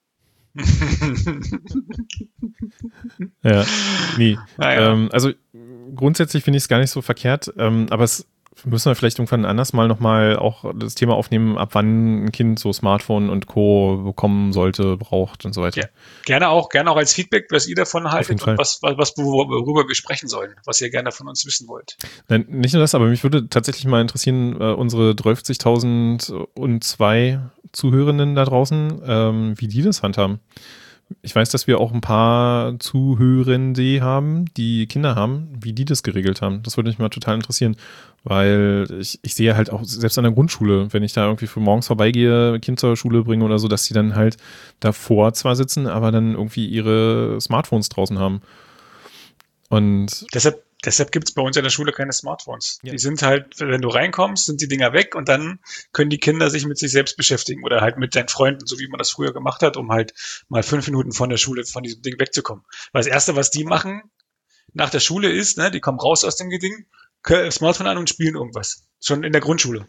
Ja, nee. Ah, ja. Ähm, also grundsätzlich finde ich es gar nicht so verkehrt, ähm, aber es müssen wir vielleicht irgendwann anders mal nochmal auch das Thema aufnehmen, ab wann ein Kind so Smartphone und Co. bekommen sollte, braucht und so weiter. Ja. Gerne auch, gerne auch als Feedback, was ihr davon haltet jeden Fall. und was, was, was, worüber wir sprechen sollen, was ihr gerne von uns wissen wollt. Nein, nicht nur das, aber mich würde tatsächlich mal interessieren, äh, unsere dreißigtausendzwei Zuhörenden da draußen, ähm, wie die das handhaben. Ich weiß, dass wir auch ein paar Zuhörende haben, die Kinder haben, wie die das geregelt haben. Das würde mich mal total interessieren, weil ich, ich sehe halt auch, selbst an der Grundschule, wenn ich da irgendwie für morgens vorbeigehe, Kind zur Schule bringe oder so, dass die dann halt davor zwar sitzen, aber dann irgendwie ihre Smartphones draußen haben. Und Deshalb, deshalb gibt es bei uns in der Schule keine Smartphones. Ja. Die sind halt, wenn du reinkommst, sind die Dinger weg und dann können die Kinder sich mit sich selbst beschäftigen oder halt mit deinen Freunden, so wie man das früher gemacht hat, um halt mal fünf Minuten von der Schule, von diesem Ding wegzukommen. Weil das Erste, was die machen nach der Schule ist, ne, die kommen raus aus dem Ding, Smartphone an und spielen irgendwas. Schon in der Grundschule.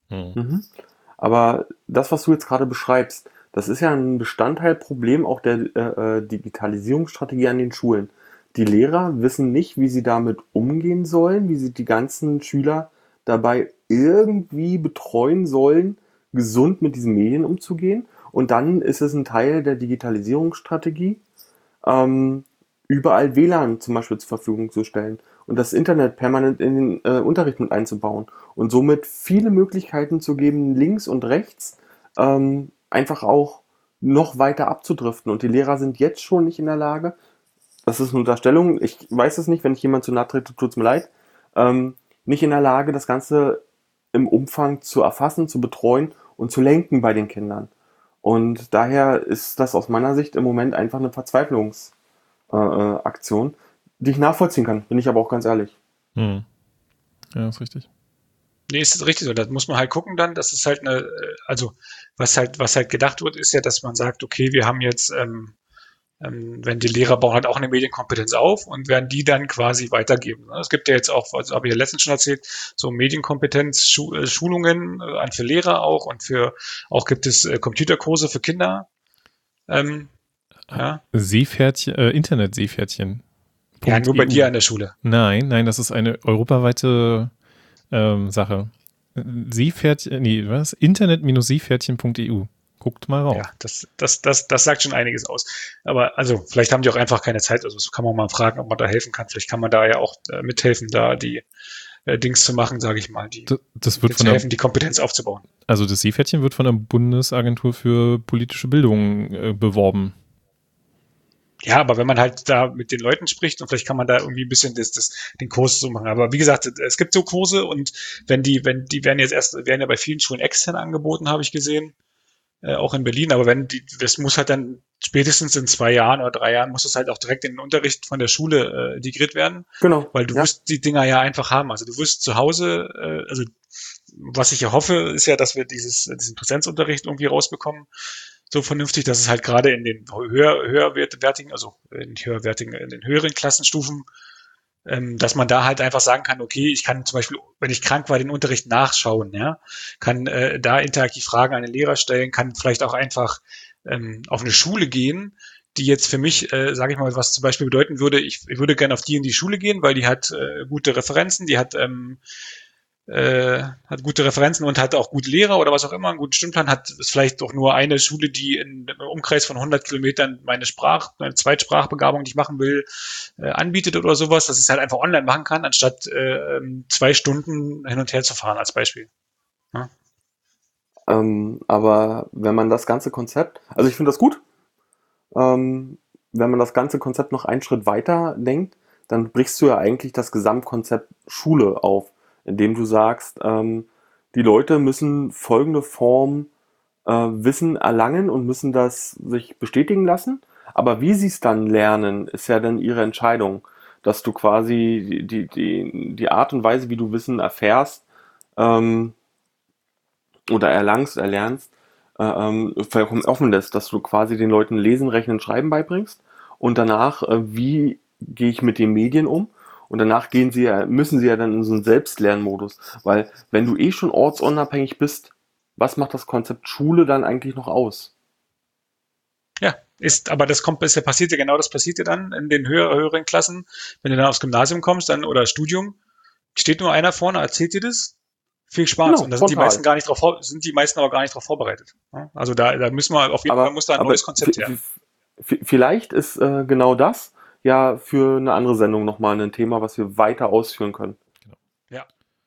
Hm. Mhm. Aber das, was du jetzt gerade beschreibst, das ist ja ein Bestandteilproblem auch der äh, Digitalisierungsstrategie an den Schulen. Die Lehrer wissen nicht, wie sie damit umgehen sollen, wie sie die ganzen Schüler dabei irgendwie betreuen sollen, gesund mit diesen Medien umzugehen. Und dann ist es ein Teil der Digitalisierungsstrategie, ähm, überall W L A N zum Beispiel zur Verfügung zu stellen und das Internet permanent in den äh, Unterricht mit einzubauen und somit viele Möglichkeiten zu geben, links und rechts ähm, einfach auch noch weiter abzudriften. Und die Lehrer sind jetzt schon nicht in der Lage, das ist eine Unterstellung, ich weiß es nicht, wenn ich jemand zu nahe trete, tut es mir leid, ähm, nicht in der Lage, das Ganze im Umfang zu erfassen, zu betreuen und zu lenken bei den Kindern. Und daher ist das aus meiner Sicht im Moment einfach eine Verzweiflungsaktion, äh, Aktion, die ich nachvollziehen kann, bin ich aber auch ganz ehrlich. Hm. Ja, ist richtig. Nee, ist richtig so. Da muss man halt gucken dann, dass es halt eine, äh, also was halt, was halt gedacht wird, ist ja, dass man sagt, okay, wir haben jetzt, ähm, ähm, wenn die Lehrer bauen halt auch eine Medienkompetenz auf und werden die dann quasi weitergeben. Ne? Es gibt ja jetzt auch, also habe ich ja letztens schon erzählt, so Medienkompetenz-Schulungen äh, für Lehrer auch und für, auch gibt es äh, Computerkurse für Kinder. Ähm, ja. Seepferdchen, äh, Internet-Seepferdchen. Ja, nur bei E U. dir an der Schule. Nein, nein, das ist eine europaweite ähm, Sache. Seepferdchen, nee, was? Internet-seepferdchen punkt e u. Guckt mal raus. Ja, das, das, das, das sagt schon einiges aus. Aber also, vielleicht haben die auch einfach keine Zeit. Also, das kann man mal fragen, ob man da helfen kann. Vielleicht kann man da ja auch äh, mithelfen, da die äh, Dings zu machen, sage ich mal, die, Das, das wird die von zu der, helfen, die Kompetenz aufzubauen. also das Seepferdchen wird von der Bundesagentur für politische Bildung äh, beworben. Ja, aber wenn man halt da mit den Leuten spricht und vielleicht kann man da irgendwie ein bisschen das, das, den Kurs so machen. Aber wie gesagt, es gibt so Kurse und wenn die, wenn die werden jetzt erst, werden ja bei vielen Schulen extern angeboten, habe ich gesehen, äh, auch in Berlin. Aber wenn die, das muss halt dann spätestens in zwei Jahren oder drei Jahren muss es halt auch direkt in den Unterricht von der Schule äh, integriert werden, Genau. weil du ja. wirst die Dinger ja einfach haben. Also du wirst zu Hause, äh, also was ich ja hoffe, ist ja, dass wir dieses, diesen Präsenzunterricht irgendwie rausbekommen. So vernünftig, dass es halt gerade in den höher, höherwertigen, also in höherwertigen, in den höheren Klassenstufen, ähm, dass man da halt einfach sagen kann, okay, ich kann zum Beispiel, wenn ich krank war, den Unterricht nachschauen, ja, kann äh, da interaktiv Fragen an den Lehrer stellen, kann vielleicht auch einfach ähm, auf eine Schule gehen, die jetzt für mich, äh, sage ich mal, was zum Beispiel bedeuten würde, ich, ich würde gerne auf die in die Schule gehen, weil die hat äh, gute Referenzen, die hat ähm, Äh, hat gute Referenzen und hat auch gute Lehrer oder was auch immer, einen guten Stundenplan, hat ist vielleicht auch nur eine Schule, die in einem Umkreis von hundert Kilometern meine Sprach, meine Zweitsprachbegabung, die ich machen will, äh, anbietet oder sowas, dass ich es halt einfach online machen kann, anstatt äh, zwei Stunden hin und her zu fahren als Beispiel. Ja. Ähm, aber wenn man das ganze Konzept, also ich finde das gut, ähm, wenn man das ganze Konzept noch einen Schritt weiter denkt, dann brichst du ja eigentlich das Gesamtkonzept Schule auf, indem du sagst, ähm, die Leute müssen folgende Form äh, Wissen erlangen und müssen das sich bestätigen lassen. Aber wie sie es dann lernen, ist ja dann ihre Entscheidung, dass du quasi die, die, die Art und Weise, wie du Wissen erfährst ähm, oder erlangst, erlernst, äh, ähm, vollkommen offen lässt, dass du quasi den Leuten Lesen, Rechnen, Schreiben beibringst und danach, äh, wie gehe ich mit den Medien um? Und danach gehen sie ja, müssen sie ja dann in so einen Selbstlernmodus. Weil wenn du eh schon ortsunabhängig bist, was macht das Konzept Schule dann eigentlich noch aus? Ja, ist, aber das kommt, ist ja passiert ja genau, das passiert ja dann in den höher, höheren Klassen, wenn du dann aufs Gymnasium kommst, dann oder Studium, steht nur einer vorne, erzählt dir das. Viel Spaß. Genau, und da sind die total. meisten gar nicht drauf, vor- sind die meisten aber gar nicht darauf vorbereitet. Ja? Also da, da müssen wir auf jeden Aber, Fall muss da ein aber neues Konzept v- her. v- vielleicht ist äh, genau das ja für eine andere Sendung nochmal ein Thema, was wir weiter ausführen können. Ja.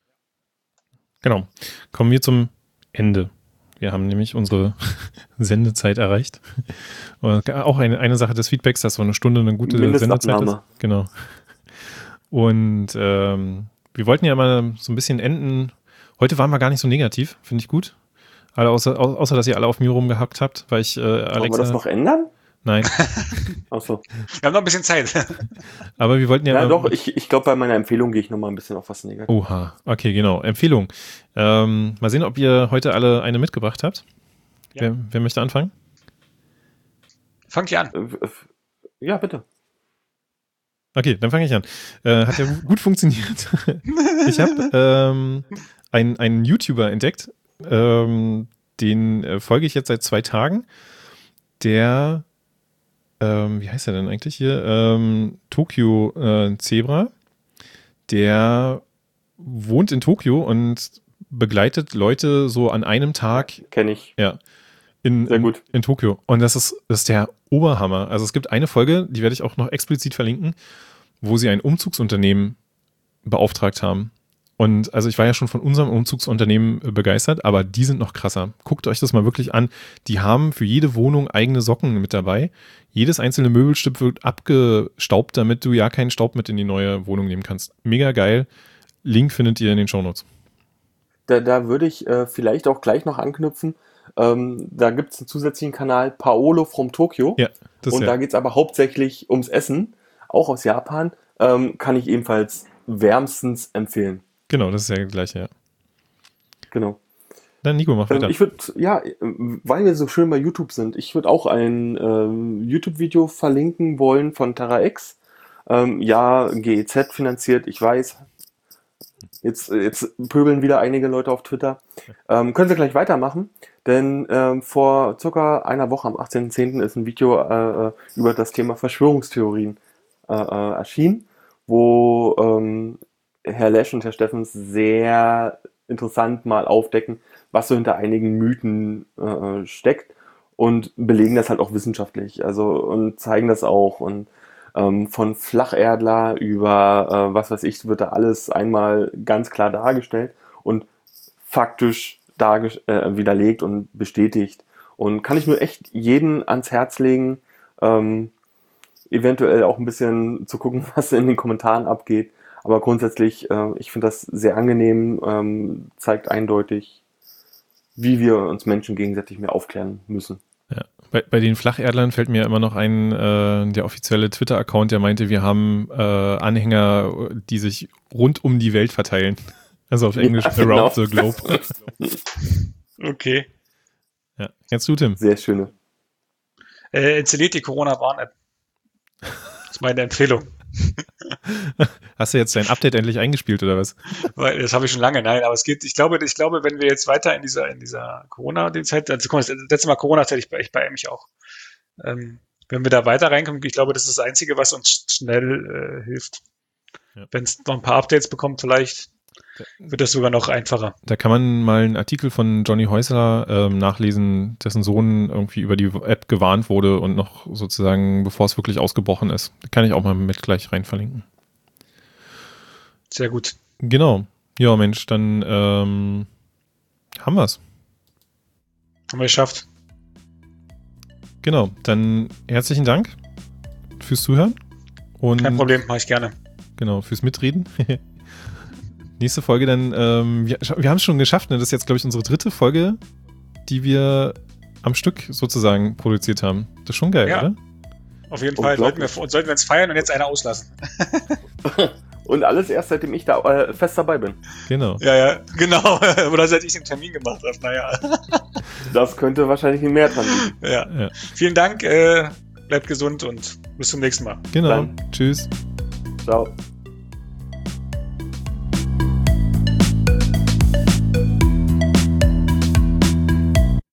Genau. Kommen wir zum Ende. Wir haben nämlich unsere Sendezeit erreicht. Und auch eine, eine Sache des Feedbacks, dass so eine Stunde eine gute Sendezeit ist. Mindestabnahme. Genau. Und ähm, wir wollten ja mal so ein bisschen enden. Heute waren wir gar nicht so negativ, finde ich gut. Alle außer, au- außer, dass ihr alle auf mir rumgehackt habt, weil ich äh, Alexa... Wollen wir das noch ändern? Nein. Achso. Wir haben noch ein bisschen Zeit. Aber wir wollten ja... Ja, mal, doch, ich, ich glaube, bei meiner Empfehlung gehe ich nochmal ein bisschen auf was Negatives. Oha, okay, genau. Empfehlung. Ähm, mal sehen, ob ihr heute alle eine mitgebracht habt. Ja. Wer, wer möchte anfangen? Fangt ihr an. Äh, f- Ja, bitte. Okay, dann fange ich an. Äh, hat ja gut funktioniert. Ich habe ähm, einen, einen YouTuber entdeckt, ähm, den äh, folge ich jetzt seit zwei Tagen. Der, ähm, wie heißt er denn eigentlich hier? Ähm, Tokyo äh, Zebra. Der wohnt in Tokio und begleitet Leute so an einem Tag. Ja, kenne ich. Ja. In, Sehr in, gut. in Tokio. Und das ist, das ist der Oberhammer. Also es gibt eine Folge, die werde ich auch noch explizit verlinken, wo sie ein Umzugsunternehmen beauftragt haben. Und also ich war ja schon von unserem Umzugsunternehmen begeistert, aber die sind noch krasser. Guckt euch das mal wirklich an. Die haben für jede Wohnung eigene Socken mit dabei. Jedes einzelne Möbelstück wird abgestaubt, damit du ja keinen Staub mit in die neue Wohnung nehmen kannst. Mega geil. Link findet ihr in den Shownotes. Da, da würde ich äh, vielleicht auch gleich noch anknüpfen. Ähm, da gibt es einen zusätzlichen Kanal, Paolo from Tokyo. Ja, das Und ja. da geht es aber hauptsächlich ums Essen, auch aus Japan. Ähm, kann ich ebenfalls wärmstens empfehlen. Genau, das ist ja das gleiche, ja. Genau. Dann Nico, mach weiter. Ähm, ich würde, ja, weil wir so schön bei YouTube sind, ich würde auch ein ähm, YouTube-Video verlinken wollen von TerraX. Ähm, ja, G E Z finanziert, ich weiß. Jetzt, jetzt pöbeln wieder einige Leute auf Twitter. Ähm, können Sie gleich weitermachen, denn ähm, vor circa einer Woche, am achtzehnten zehnten ist ein Video äh, über das Thema Verschwörungstheorien äh, äh, erschienen, wo ähm, Herr Lesch und Herr Steffens sehr interessant mal aufdecken, was so hinter einigen Mythen äh, steckt und belegen das halt auch wissenschaftlich, also und zeigen das auch und ähm, von Flacherdler über äh, was weiß ich, wird da alles einmal ganz klar dargestellt und faktisch darge- äh, widerlegt und bestätigt und kann ich nur echt jeden ans Herz legen, ähm, eventuell auch ein bisschen zu gucken, was in den Kommentaren abgeht. Aber grundsätzlich, äh, ich finde das sehr angenehm, ähm, zeigt eindeutig, wie wir uns Menschen gegenseitig mehr aufklären müssen. Ja. Bei, bei den Flacherdlern fällt mir immer noch ein, äh, der offizielle Twitter-Account, der meinte, wir haben äh, Anhänger, die sich rund um die Welt verteilen. Also auf Englisch, Ja, genau. around the globe. Okay. Ja. Jetzt du, Tim. Sehr schöne. Äh, installiert die Corona-Warn-App. Das ist meine Empfehlung. Hast du jetzt dein Update endlich eingespielt oder was? Weil das habe ich schon lange, nein, aber es geht, ich glaube, ich glaube, wenn wir jetzt weiter in dieser, in dieser Corona-Zeit, also komm, das letzte Mal Corona-Zeit, ich, ich bei mich auch. Ähm, wenn wir da weiter reinkommen, ich glaube, das ist das Einzige, was uns schnell äh, hilft. Ja. Wenn es noch ein paar Updates bekommt, vielleicht wird das sogar noch einfacher. Da kann man mal einen Artikel von Johnny Häusler ähm, nachlesen, dessen Sohn irgendwie über die App gewarnt wurde und noch sozusagen, bevor es wirklich ausgebrochen ist. Da kann ich auch mal mit gleich rein verlinken. Sehr gut. Genau. Ja, Mensch, dann ähm, haben wir es. Haben wir geschafft. Genau, dann herzlichen Dank fürs Zuhören. Und Kein Problem, mache ich gerne. Genau, fürs Mitreden. Nächste Folge dann, ähm, wir, wir haben es schon geschafft, ne? Das ist jetzt, glaube ich, unsere dritte Folge, die wir am Stück sozusagen produziert haben. Das ist schon geil, Ja. oder? Auf jeden Fall sollten wir, sollten wir uns feiern und jetzt einer auslassen. Und alles erst, seitdem ich da äh, fest dabei bin. Genau. Ja, ja, genau. Oder seit ich den Termin gemacht habe. Naja. Das könnte wahrscheinlich mehr dran liegen. Ja. Ja. Vielen Dank, äh, bleibt gesund und bis zum nächsten Mal. Genau. Dann. Tschüss. Ciao.